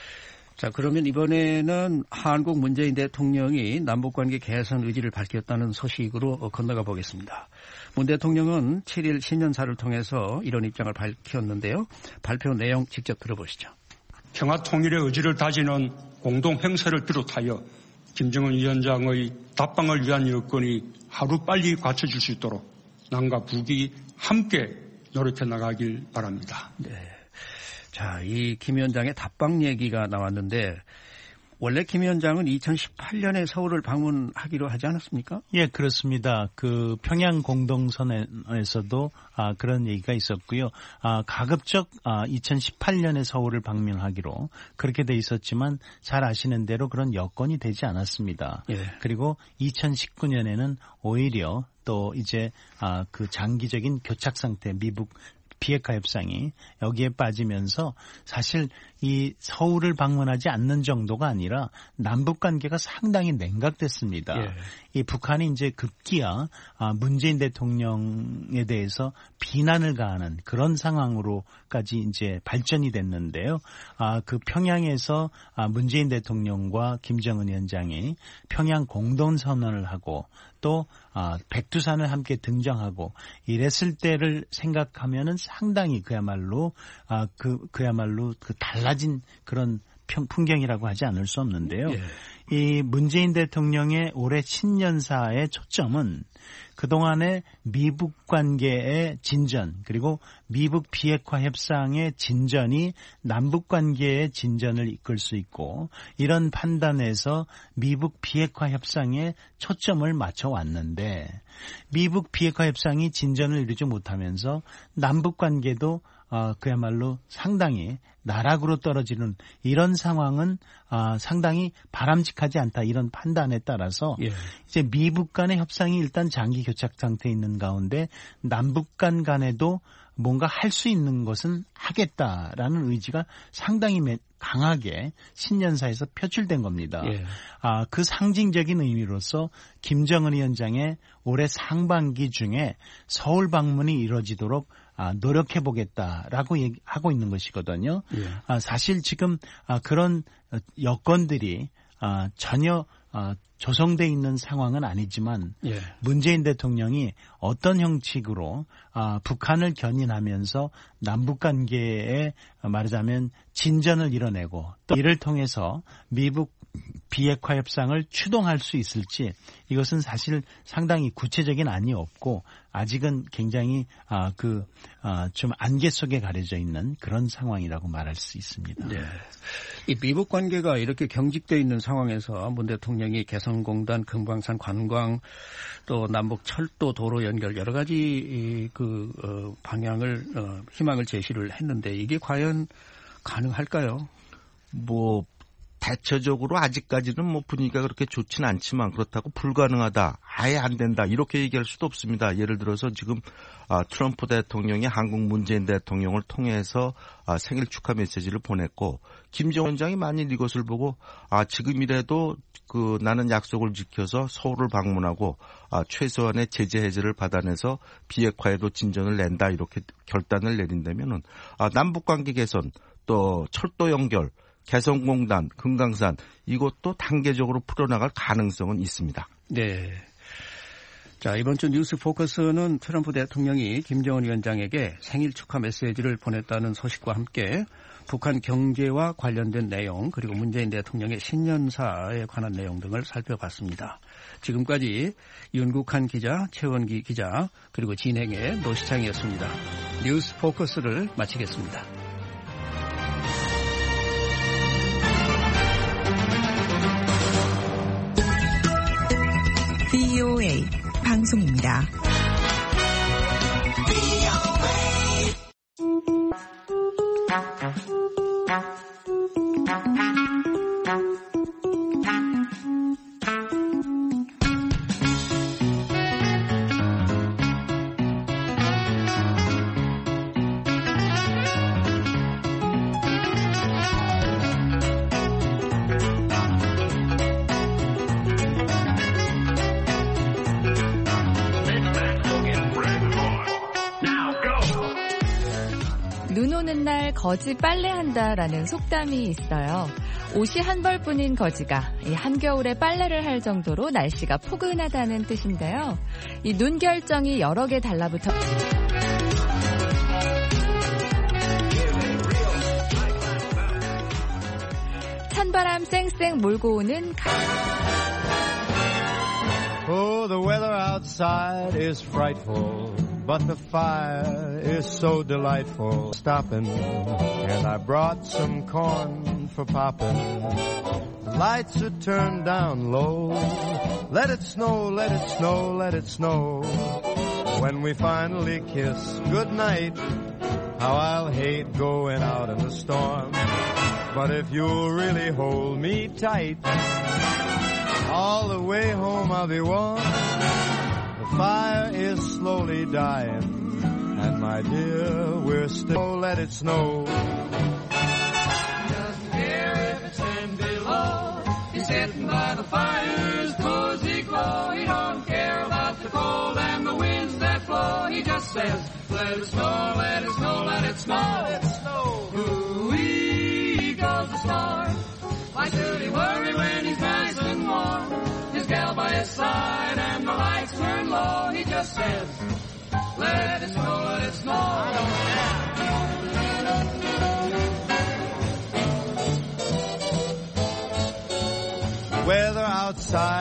[SPEAKER 1] 자, 그러면 이번에는 한국 문재인 대통령이 남북관계 개선 의지를 밝혔다는 소식으로 건너가 보겠습니다. 문 대통령은 7일 신년사를 통해서 이런 입장을 밝혔는데요. 발표 내용 직접 들어보시죠.
[SPEAKER 9] 평화통일의 의지를 다지는 공동행사를 비롯하여 김정은 위원장의 답방을 위한 여건이 하루빨리 갖춰질 수 있도록 남과 북이 함께 노력해 나가길 바랍니다.
[SPEAKER 1] 네. 자, 이 김 위원장의 답방 얘기가 나왔는데 원래 김 위원장은 2018년에 서울을 방문하기로 하지 않았습니까?
[SPEAKER 3] 예, 그렇습니다. 그 평양 공동선언에서도 그런 얘기가 있었고요. 가급적 2018년에 서울을 방문하기로 그렇게 돼 있었지만 잘 아시는 대로 그런 여건이 되지 않았습니다.
[SPEAKER 1] 예.
[SPEAKER 3] 그리고 2019년에는 오히려 또 이제 그 장기적인 교착 상태 미북 비핵화 협상이 여기에 빠지면서 사실 이 서울을 방문하지 않는 정도가 아니라 남북 관계가 상당히 냉각됐습니다.
[SPEAKER 1] 예.
[SPEAKER 3] 이 북한이 이제 급기야 문재인 대통령에 대해서 비난을 가하는 그런 상황으로까지 이제 발전이 됐는데요. 그 평양에서 문재인 대통령과 김정은 위원장이 평양 공동선언을 하고 또 백두산을 함께 등정하고 이랬을 때를 생각하면은 상당히 그야말로 그 달라진 그런 풍경이라고 하지 않을 수 없는데요.
[SPEAKER 1] 예.
[SPEAKER 3] 이 문재인 대통령의 올해 신년사의 초점은 그동안의 미북 관계의 진전 그리고 미북 비핵화 협상의 진전이 남북 관계의 진전을 이끌 수 있고 이런 판단에서 미북 비핵화 협상에 초점을 맞춰왔는데 미북 비핵화 협상이 진전을 이루지 못하면서 남북 관계도 그야말로 상당히 나락으로 떨어지는 이런 상황은 상당히 바람직하지 않다 이런 판단에 따라서 이제 미북 간의 협상이 일단 장기 교착 상태에 있는 가운데 남북 간에도 뭔가 할 수 있는 것은 하겠다라는 의지가 상당히 강하게 신년사에서 표출된 겁니다. 그 상징적인 의미로서 김정은 위원장의 올해 상반기 중에 서울 방문이 이루어지도록 노력해보겠다라고 하고 있는 것이거든요. 사실 지금 그런 여건들이 전혀 조성돼 있는 상황은 아니지만 문재인 대통령이 어떤 형식으로 북한을 견인하면서 남북관계에 말하자면 진전을 이뤄내고 또 이를 통해서 미북 비핵화 협상을 추동할 수 있을지 이것은 사실 상당히 구체적인 안이 없고 아직은 굉장히 좀 안개 속에 가려져 있는 그런 상황이라고 말할 수 있습니다.
[SPEAKER 1] 네. 이 미북 관계가 이렇게 경직되어 있는 상황에서 문 대통령이 개성공단, 금강산 관광, 또 남북 철도 도로 연결 여러 가지 방향을 희망을 제시를 했는데 이게 과연 가능할까요?
[SPEAKER 4] 대체적으로 아직까지는 분위기가 그렇게 좋지는 않지만 그렇다고 불가능하다, 아예 안 된다 이렇게 얘기할 수도 없습니다. 예를 들어서 지금 트럼프 대통령이 한국 문재인 대통령을 통해서 생일 축하 메시지를 보냈고 김정은 위원장이 만일 이것을 보고 지금이라도 나는 약속을 지켜서 서울을 방문하고 최소한의 제재 해제를 받아내서 비핵화에도 진전을 낸다 이렇게 결단을 내린다면은 남북관계 개선 또 철도 연결 개성공단, 금강산 이것도 단계적으로 풀어나갈 가능성은 있습니다.
[SPEAKER 1] 네. 자, 이번 주 뉴스 포커스는 트럼프 대통령이 김정은 위원장에게 생일 축하 메시지를 보냈다는 소식과 함께 북한 경제와 관련된 내용 그리고 문재인 대통령의 신년사에 관한 내용 등을 살펴봤습니다. 지금까지 윤국한 기자, 최원기 기자 그리고 진행의 노시창이었습니다. 뉴스 포커스를 마치겠습니다.
[SPEAKER 10] VOA 방송입니다.
[SPEAKER 11] 눈 오는 날 거지 빨래한다라는 속담이 있어요. 옷이 한 벌뿐인 거지가 이 한겨울에 빨래를 할 정도로 날씨가 포근하다는 뜻인데요. 이 눈 결정이 여러 개 달라붙어 찬바람 쌩쌩 몰고 오는
[SPEAKER 12] Oh, the weather outside is frightful, but the fire is so delightful. Stopping, and I brought some corn for popping. The lights are turned down low. Let it snow, let it snow, let it snow. When we finally kiss goodnight, how I'll hate going out in the storm. But if you'll really hold me tight, all the way home I'll be warm. The fire is slowly dying, and my dear, we're still let it snow. Doesn't care if it's 10 below. He's sitting by the fire's cozy glow. He don't care about the cold and the winds that blow. He just says, let it snow, let it snow, let it snow, let it snow. Ooh-wee goes the star. Why should he worry when he's nice and warm? His gal by his side and the lights turn low. He just says, let it snow, let it snow. I don't care. Well,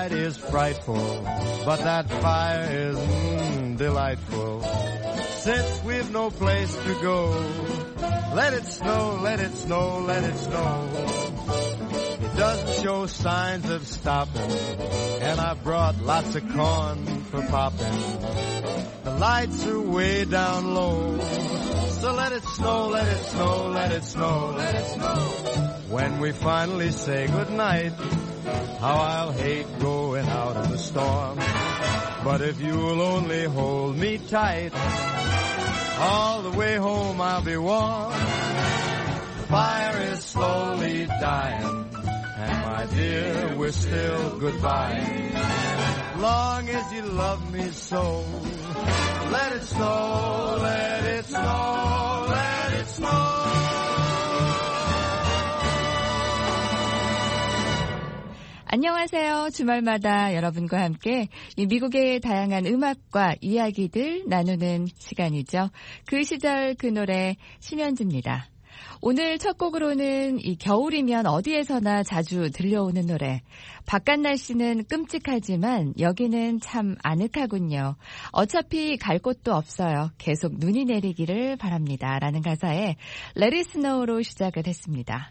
[SPEAKER 12] night is frightful, but that fire is delightful. Since we've no place to go, let it snow, let it snow, let it snow. It doesn't show signs of stopping, and I brought lots of corn for popping. The lights are way down low, so let it snow, let it snow, let it snow, let it snow. When we finally say goodnight, how I'll hate going out in the storm. But if you'll only hold me tight, all the way home I'll be warm. The fire is slowly dying, and my dear, we're still goodbye. Long as you love me so, let it snow, let it snow, let it snow.
[SPEAKER 11] 안녕하세요. 주말마다 여러분과 함께 이 미국의 다양한 음악과 이야기들 나누는 시간이죠. 그 시절 그 노래 심연지입니다. 오늘 첫 곡으로는 이 겨울이면 어디에서나 자주 들려오는 노래. 바깥 날씨는 끔찍하지만 여기는 참 아늑하군요. 어차피 갈 곳도 없어요. 계속 눈이 내리기를 바랍니다. 라는 가사에 Let It Snow로 시작을 했습니다.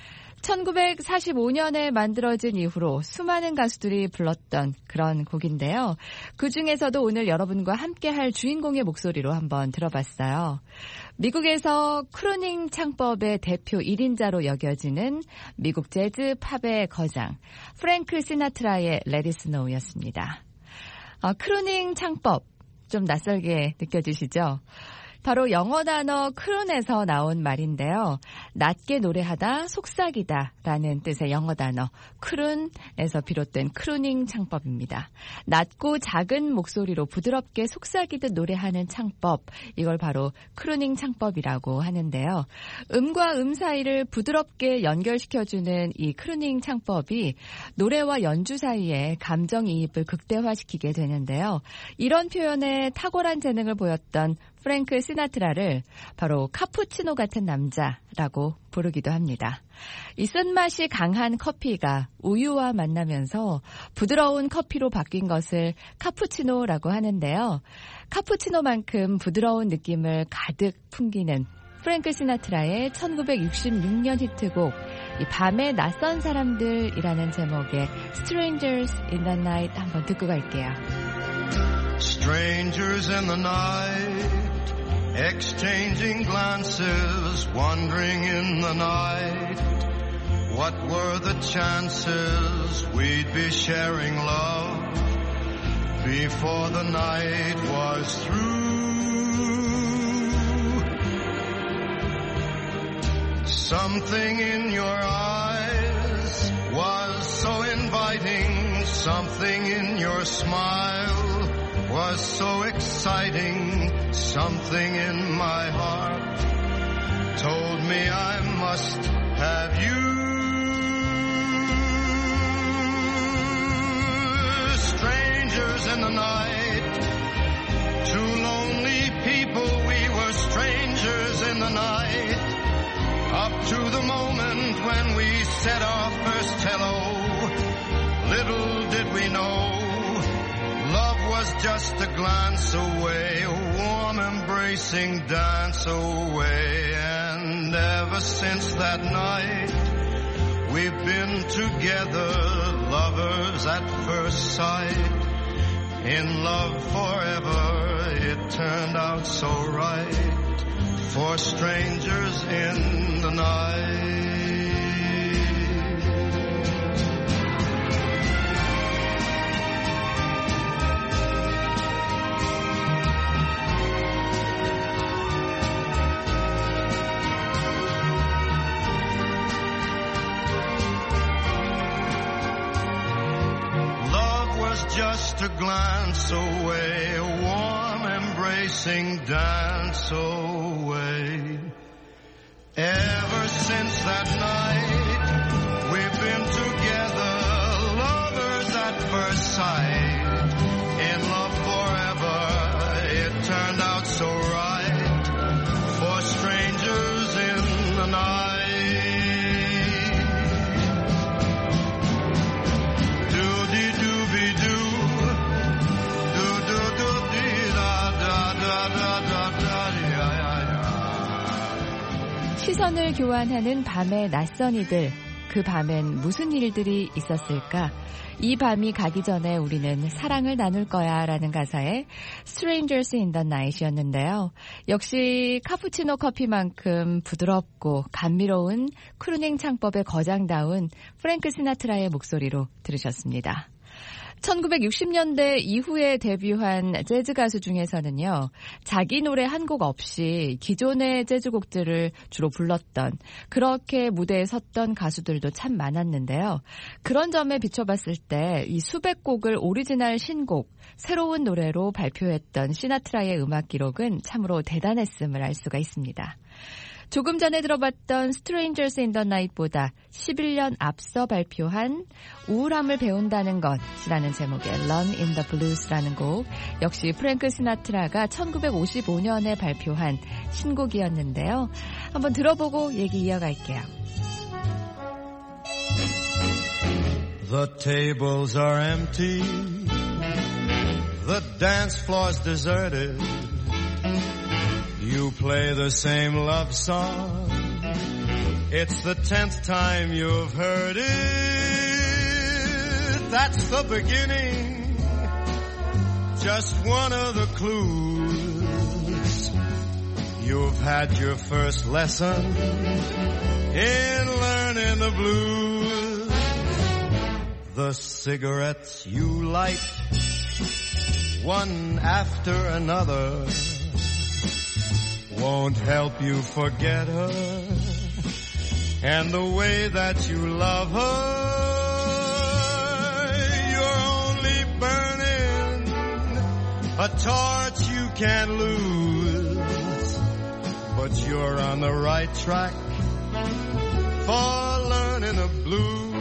[SPEAKER 11] 1945년에 만들어진 이후로 수많은 가수들이 불렀던 그런 곡인데요. 그중에서도 오늘 여러분과 함께할 주인공의 목소리로 한번 들어봤어요. 미국에서 크루닝 창법의 대표 1인자로 여겨지는 미국 재즈 팝의 거장 프랭크 시나트라의 Let It Snow였습니다. 크루닝 창법 좀 낯설게 느껴지시죠? 바로 영어 단어 크룬에서 나온 말인데요. 낮게 노래하다 속삭이다 라는 뜻의 영어 단어 크룬에서 비롯된 크루닝 창법입니다. 낮고 작은 목소리로 부드럽게 속삭이듯 노래하는 창법, 이걸 바로 크루닝 창법이라고 하는데요. 음과 음 사이를 부드럽게 연결시켜주는 이 크루닝 창법이 노래와 연주 사이에 감정이입을 극대화시키게 되는데요. 이런 표현에 탁월한 재능을 보였던 프랭크 시나트라를 바로 카푸치노 같은 남자라고 부르기도 합니다. 이 쓴맛이 강한 커피가 우유와 만나면서 부드러운 커피로 바뀐 것을 카푸치노라고 하는데요. 카푸치노만큼 부드러운 느낌을 가득 풍기는 프랭크 시나트라의 1966년 히트곡 이 밤의 낯선 사람들이라는 제목의 Strangers in the Night 한번 듣고 갈게요.
[SPEAKER 12] Strangers in the night, exchanging glances, wandering in the night. What were the chances we'd be sharing love before the night was through? Something in your eyes was so inviting, something in your smile was so exciting, something in my heart told me I must have you. Strangers in the night, two lonely people, we were strangers in the night, up to the moment when we said our first hello. Little did we know love was just a glance away, a warm embracing dance away. And ever since that night, we've been together, lovers at first sight. In love forever, it turned out so right, for strangers in the night. Just a glance away, a warm embracing dance away. Ever since that night, we've been together, lovers at first sight. In love forever, it turned out so right, for strangers in the night. Doody-doo.
[SPEAKER 11] 시선을 교환하는 밤의 낯선 이들. 그 밤엔 무슨 일들이 있었을까? 이 밤이 가기 전에 우리는 사랑을 나눌 거야 라는 가사의 Strangers in the Night이었는데요. 역시 카푸치노 커피만큼 부드럽고 감미로운 크루닝 창법의 거장다운 프랭크 시나트라의 목소리로 들으셨습니다. 1960년대 이후에 데뷔한 재즈 가수 중에서는요, 자기 노래 한 곡 없이 기존의 재즈곡들을 주로 불렀던, 그렇게 무대에 섰던 가수들도 참 많았는데요. 그런 점에 비춰봤을 때 이 수백 곡을 오리지널 신곡, 새로운 노래로 발표했던 시나트라의 음악 기록은 참으로 대단했음을 알 수가 있습니다. 조금 전에 들어봤던 Strangers in the Night보다 11년 앞서 발표한 우울함을 배운다는 것이라는 제목의 Run in the Blues라는 곡, 역시 프랭크 시나트라가 1955년에 발표한 신곡이었는데요. 한번 들어보고 얘기 이어갈게요.
[SPEAKER 12] The tables are empty, the dance floor's deserted. You play the same love song. It's the 10th time you've heard it. That's the beginning. Just one of the clues. You've had your first lesson in learning the blues. The cigarettes you light, one after another, won't help you forget her and the way that you love her. You're only burning a torch you can't lose, but you're on the right track for learning the blues.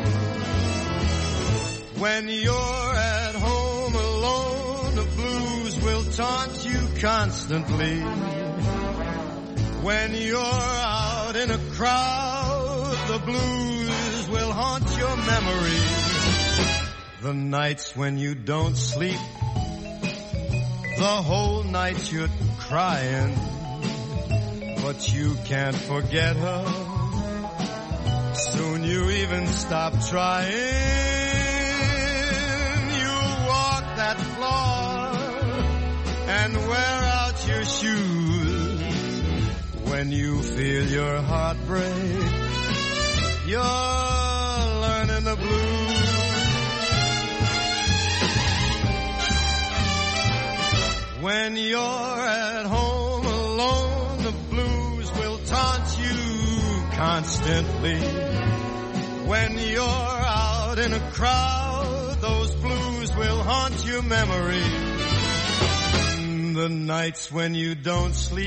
[SPEAKER 12] When you're at home alone, the blues will taunt you constantly. When you're out in a crowd, the blues will haunt your memory. The nights when you don't sleep, the whole night you're crying, but you can't forget her. Soon you even stop trying. You'll walk that floor and wear out your shoes. When you feel your heart break, you're learning the blues. When you're at home alone, the blues will taunt you constantly. When you're out in a crowd, those blues will haunt your memory. The nights when you don't sleep,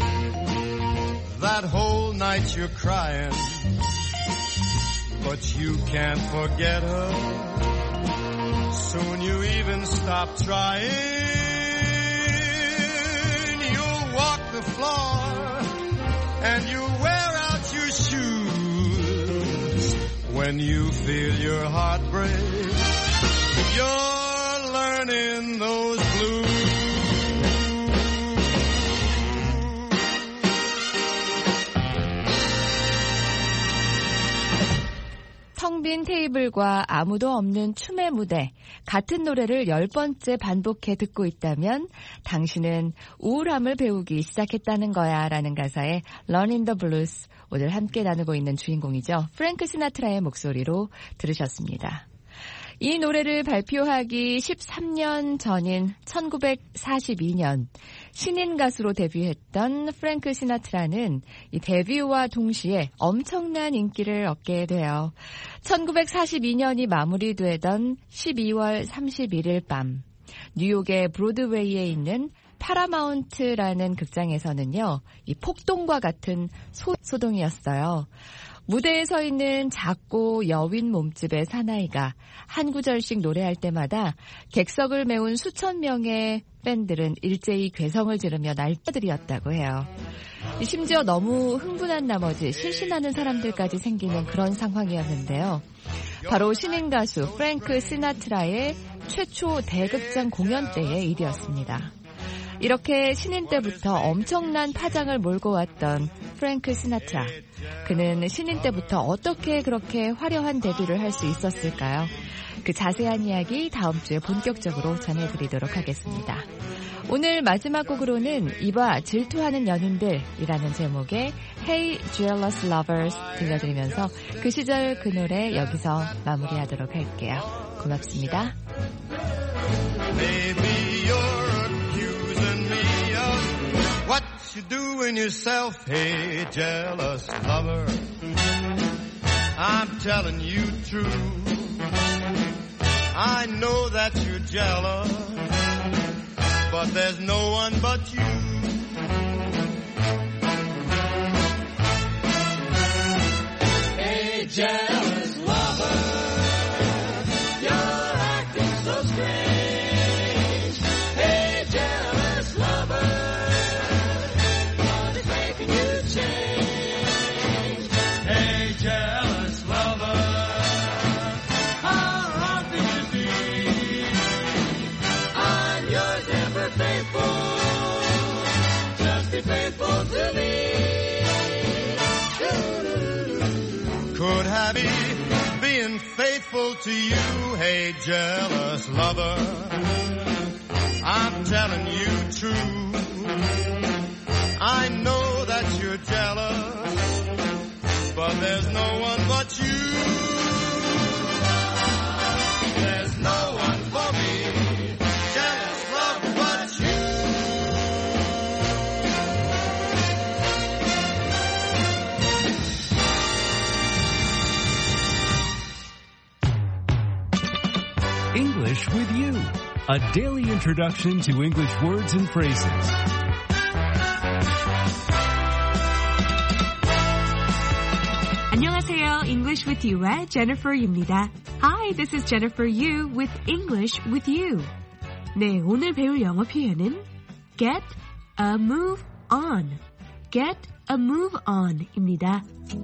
[SPEAKER 12] that whole night you're crying, but you can't forget her. Soon you even stop trying. You'll walk the floor and you'll wear out your shoes. When you feel your heart break, you're learning those blues.
[SPEAKER 11] 텅 빈 테이블과 아무도 없는 춤의 무대, 같은 노래를 10번째 반복해 듣고 있다면 당신은 우울함을 배우기 시작했다는 거야 라는 가사의 Run in the Blues, 오늘 함께 나누고 있는 주인공이죠. 프랭크 시나트라의 목소리로 들으셨습니다. 이 노래를 발표하기 13년 전인 1942년 신인 가수로 데뷔했던 프랭크 시나트라는 이 데뷔와 동시에 엄청난 인기를 얻게 돼요. 1942년이 마무리되던 12월 31일 밤 뉴욕의 브로드웨이에 있는 파라마운트라는 극장에서는요, 이 폭동과 같은 소동이었어요. 무대에 서 있는 작고 여윈 몸집의 사나이가 한 구절씩 노래할 때마다 객석을 메운 수천 명의 팬들은 일제히 괴성을 지르며 날짜들이었다고 해요. 심지어 너무 흥분한 나머지 실신하는 사람들까지 생기는 그런 상황이었는데요. 바로 신인 가수 프랭크 시나트라의 최초 대극장 공연 때의 일이었습니다. 이렇게 신인 때부터 엄청난 파장을 몰고 왔던 프랭크 시나트라. 그는 신인 때부터 어떻게 그렇게 화려한 데뷔를 할 수 있었을까요? 그 자세한 이야기 다음 주에 본격적으로 전해드리도록 하겠습니다. 오늘 마지막 곡으로는 이봐 질투하는 연인들이라는 제목의 Hey Jealous Lovers 들려드리면서 그 시절 그 노래 여기서 마무리하도록 할게요. 고맙습니다.
[SPEAKER 12] Maybe you're accusing me of what you doing yourself, hey jealous lover. I'm telling you true. I know that you're jealous, but there's no one but you. Hey jealous lover, you're acting so strange. Hey jealous lover, what is making you change? Hey jealous lover, how hard can you be? I'm yours ever faithful, just be faithful to me. Could have me being faithful to you, hey jealous lover. I'm telling you true. I know that you're jealous, but there's no one but you. There's no one for me, jealous love but you.
[SPEAKER 13] English with You, a daily introduction to English words and phrases.
[SPEAKER 14] 안녕하세요. English with You의 Jennifer입니다. Hi, this is Jennifer Yu with English with You. 네, 오늘 배울 영어 표현은 get a move on. get a move on입니다.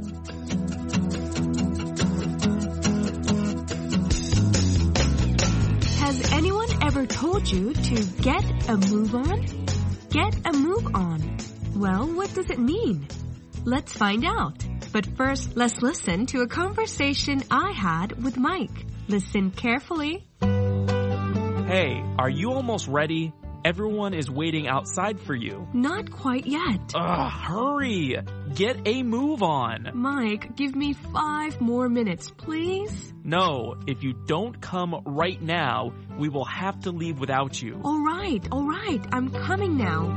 [SPEAKER 14] Has anyone ever told you to get a move on? Get a move on. Well, what does it mean? Let's find out. But first, let's listen to a conversation I had with Mike. Listen carefully.
[SPEAKER 15] Hey, are you almost ready? Everyone is waiting outside for you.
[SPEAKER 14] Not quite yet.
[SPEAKER 15] Hurry! Get a move on.
[SPEAKER 14] Mike, give me 5 more minutes, please.
[SPEAKER 15] No, if you don't come right now, we will have to leave without you.
[SPEAKER 14] All right. I'm coming now.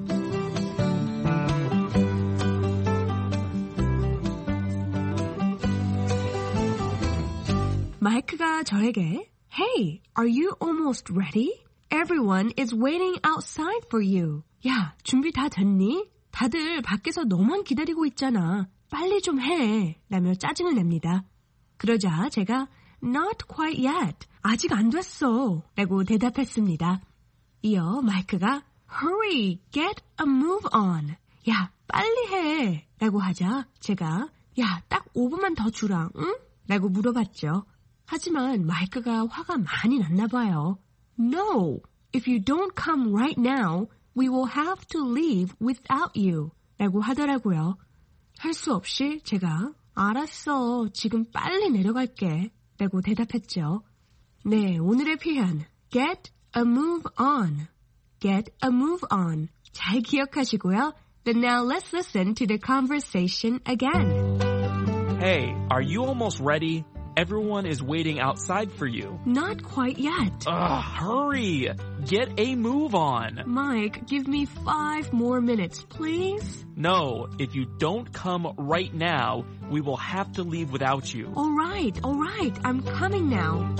[SPEAKER 14] 마이크가 저에게 Hey, are you almost ready? Everyone is waiting outside for you. 야, 준비 다 됐니? 다들 밖에서 너만 기다리고 있잖아. 빨리 좀 해. 라며 짜증을 냅니다. 그러자 제가 Not quite yet. 아직 안 됐어. 라고 대답했습니다. 이어 마이크가 Hurry, get a move on. 야, 빨리 해. 라고 하자 제가 야, 딱 5분만 더 주라. 응? 라고 물어봤죠. 하지만 마이크가 화가 많이 났나 봐요. No, if you don't come right now, we will have to leave without you. 라고 하더라고요. 할 수 없이 제가 알았어, 지금 빨리 내려갈게. 라고 대답했죠. 네, 오늘의 표현 get a move on. get a move on. 잘 기억하시고요. Then now let's listen to the conversation again.
[SPEAKER 15] Hey, are you almost ready? Everyone is waiting outside for you.
[SPEAKER 14] Not quite yet.
[SPEAKER 15] Hurry! Get a move on.
[SPEAKER 14] Mike, give me 5 more minutes, please.
[SPEAKER 15] No, if you don't come right now, we will have to leave without you.
[SPEAKER 14] All right. I'm coming now.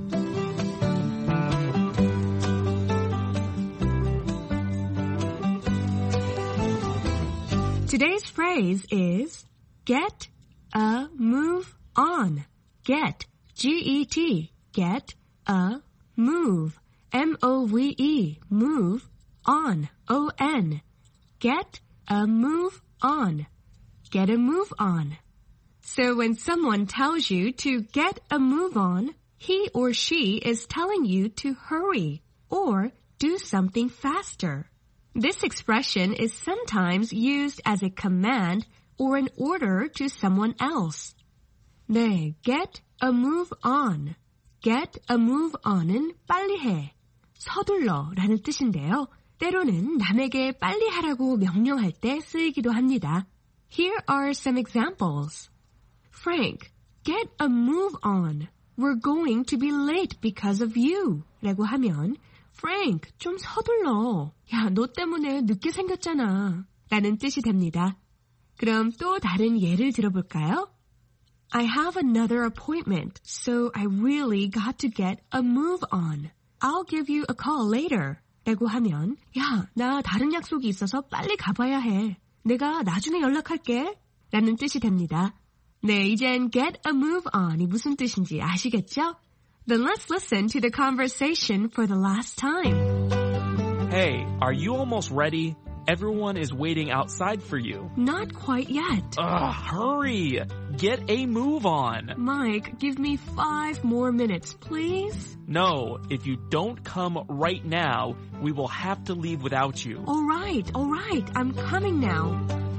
[SPEAKER 14] Today's phrase is get a move on. Get, G-E-T, get a move, M-O-V-E, move, on, O-N. Get a move on. Get a move on. So when someone tells you to get a move on, he or she is telling you to hurry or do something faster. This expression is sometimes used as a command or an order to someone else. 네, get a move on. Get a move on은 빨리 해, 서둘러 라는 뜻인데요. 때로는 남에게 빨리 하라고 명령할 때 쓰이기도 합니다. Here are some examples. Frank, get a move on. We're going to be late because of you. 라고 하면 Frank, 좀 서둘러. 야, 너 때문에 늦게 생겼잖아. 라는 뜻이 됩니다. 그럼 또 다른 예를 들어볼까요? I have another appointment, so I really got to get a move on. I'll give you a call later. 라고 하면 야, 나 다른 약속이 있어서 빨리 가봐야 해. 내가 나중에 연락할게. 라는 뜻이 됩니다. 네, 이젠 get a move on이 무슨 뜻인지 아시겠죠? Then let's listen to the conversation for the last time.
[SPEAKER 15] Hey, are you almost ready? Everyone is waiting outside for you.
[SPEAKER 14] Not quite yet.
[SPEAKER 15] Hurry! Get a move on.
[SPEAKER 14] Mike, give me 5 more minutes, please.
[SPEAKER 15] No, if you don't come right now, we will have to leave without you.
[SPEAKER 14] All right. I'm coming now.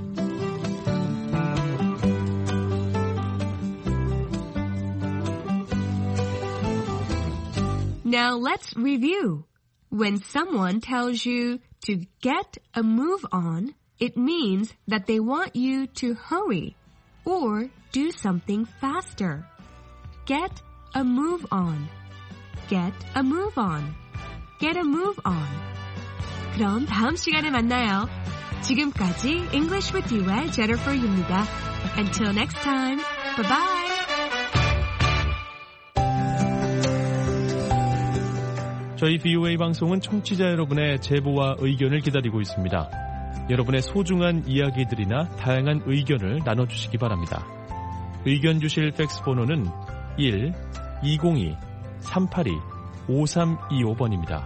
[SPEAKER 14] Now let's review. When someone tells you to get a move on, it means that they want you to hurry or do something faster. Get a move on. Get a move on. Get a move on. 그럼 다음 시간에 만나요. 지금까지 English with You의 Jennifer Yu입니다. Until next time. Bye-bye.
[SPEAKER 16] 저희 VOA 방송은 청취자 여러분의 제보와 의견을 기다리고 있습니다. 여러분의 소중한 이야기들이나 다양한 의견을 나눠주시기 바랍니다. 의견 주실 팩스 번호는 1-202-382-5325번입니다.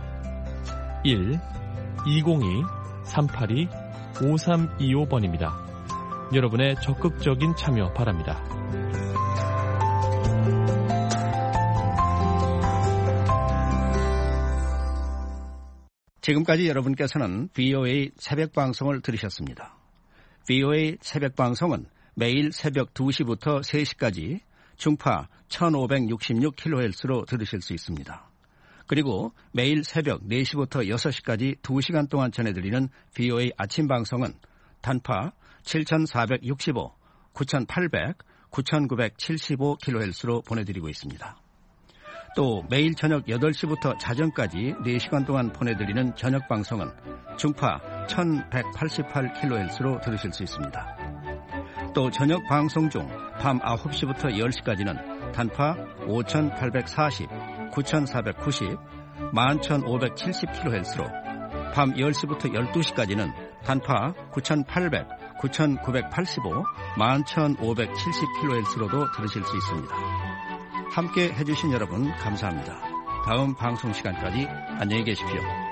[SPEAKER 16] 1-202-382-5325번입니다. 여러분의 적극적인 참여 바랍니다.
[SPEAKER 1] 지금까지 여러분께서는 VOA 새벽방송을 들으셨습니다. VOA 새벽방송은 매일 새벽 2시부터 3시까지 중파 1566kHz로 들으실 수 있습니다. 그리고 매일 새벽 4시부터 6시까지 2시간 동안 전해드리는 VOA 아침방송은 단파 7465, 9800, 9975kHz로 보내드리고 있습니다. 또 매일 저녁 8시부터 자정까지 4시간 동안 보내드리는 저녁방송은 중파 1188kHz로 들으실 수 있습니다. 또 저녁 방송 중 밤 9시부터 10시까지는 단파 5840, 9490, 11570kHz로 밤 10시부터 12시까지는 단파 9800, 9985, 11570kHz로도 들으실 수 있습니다. 함께 해주신 여러분 감사합니다. 다음 방송 시간까지 안녕히 계십시오.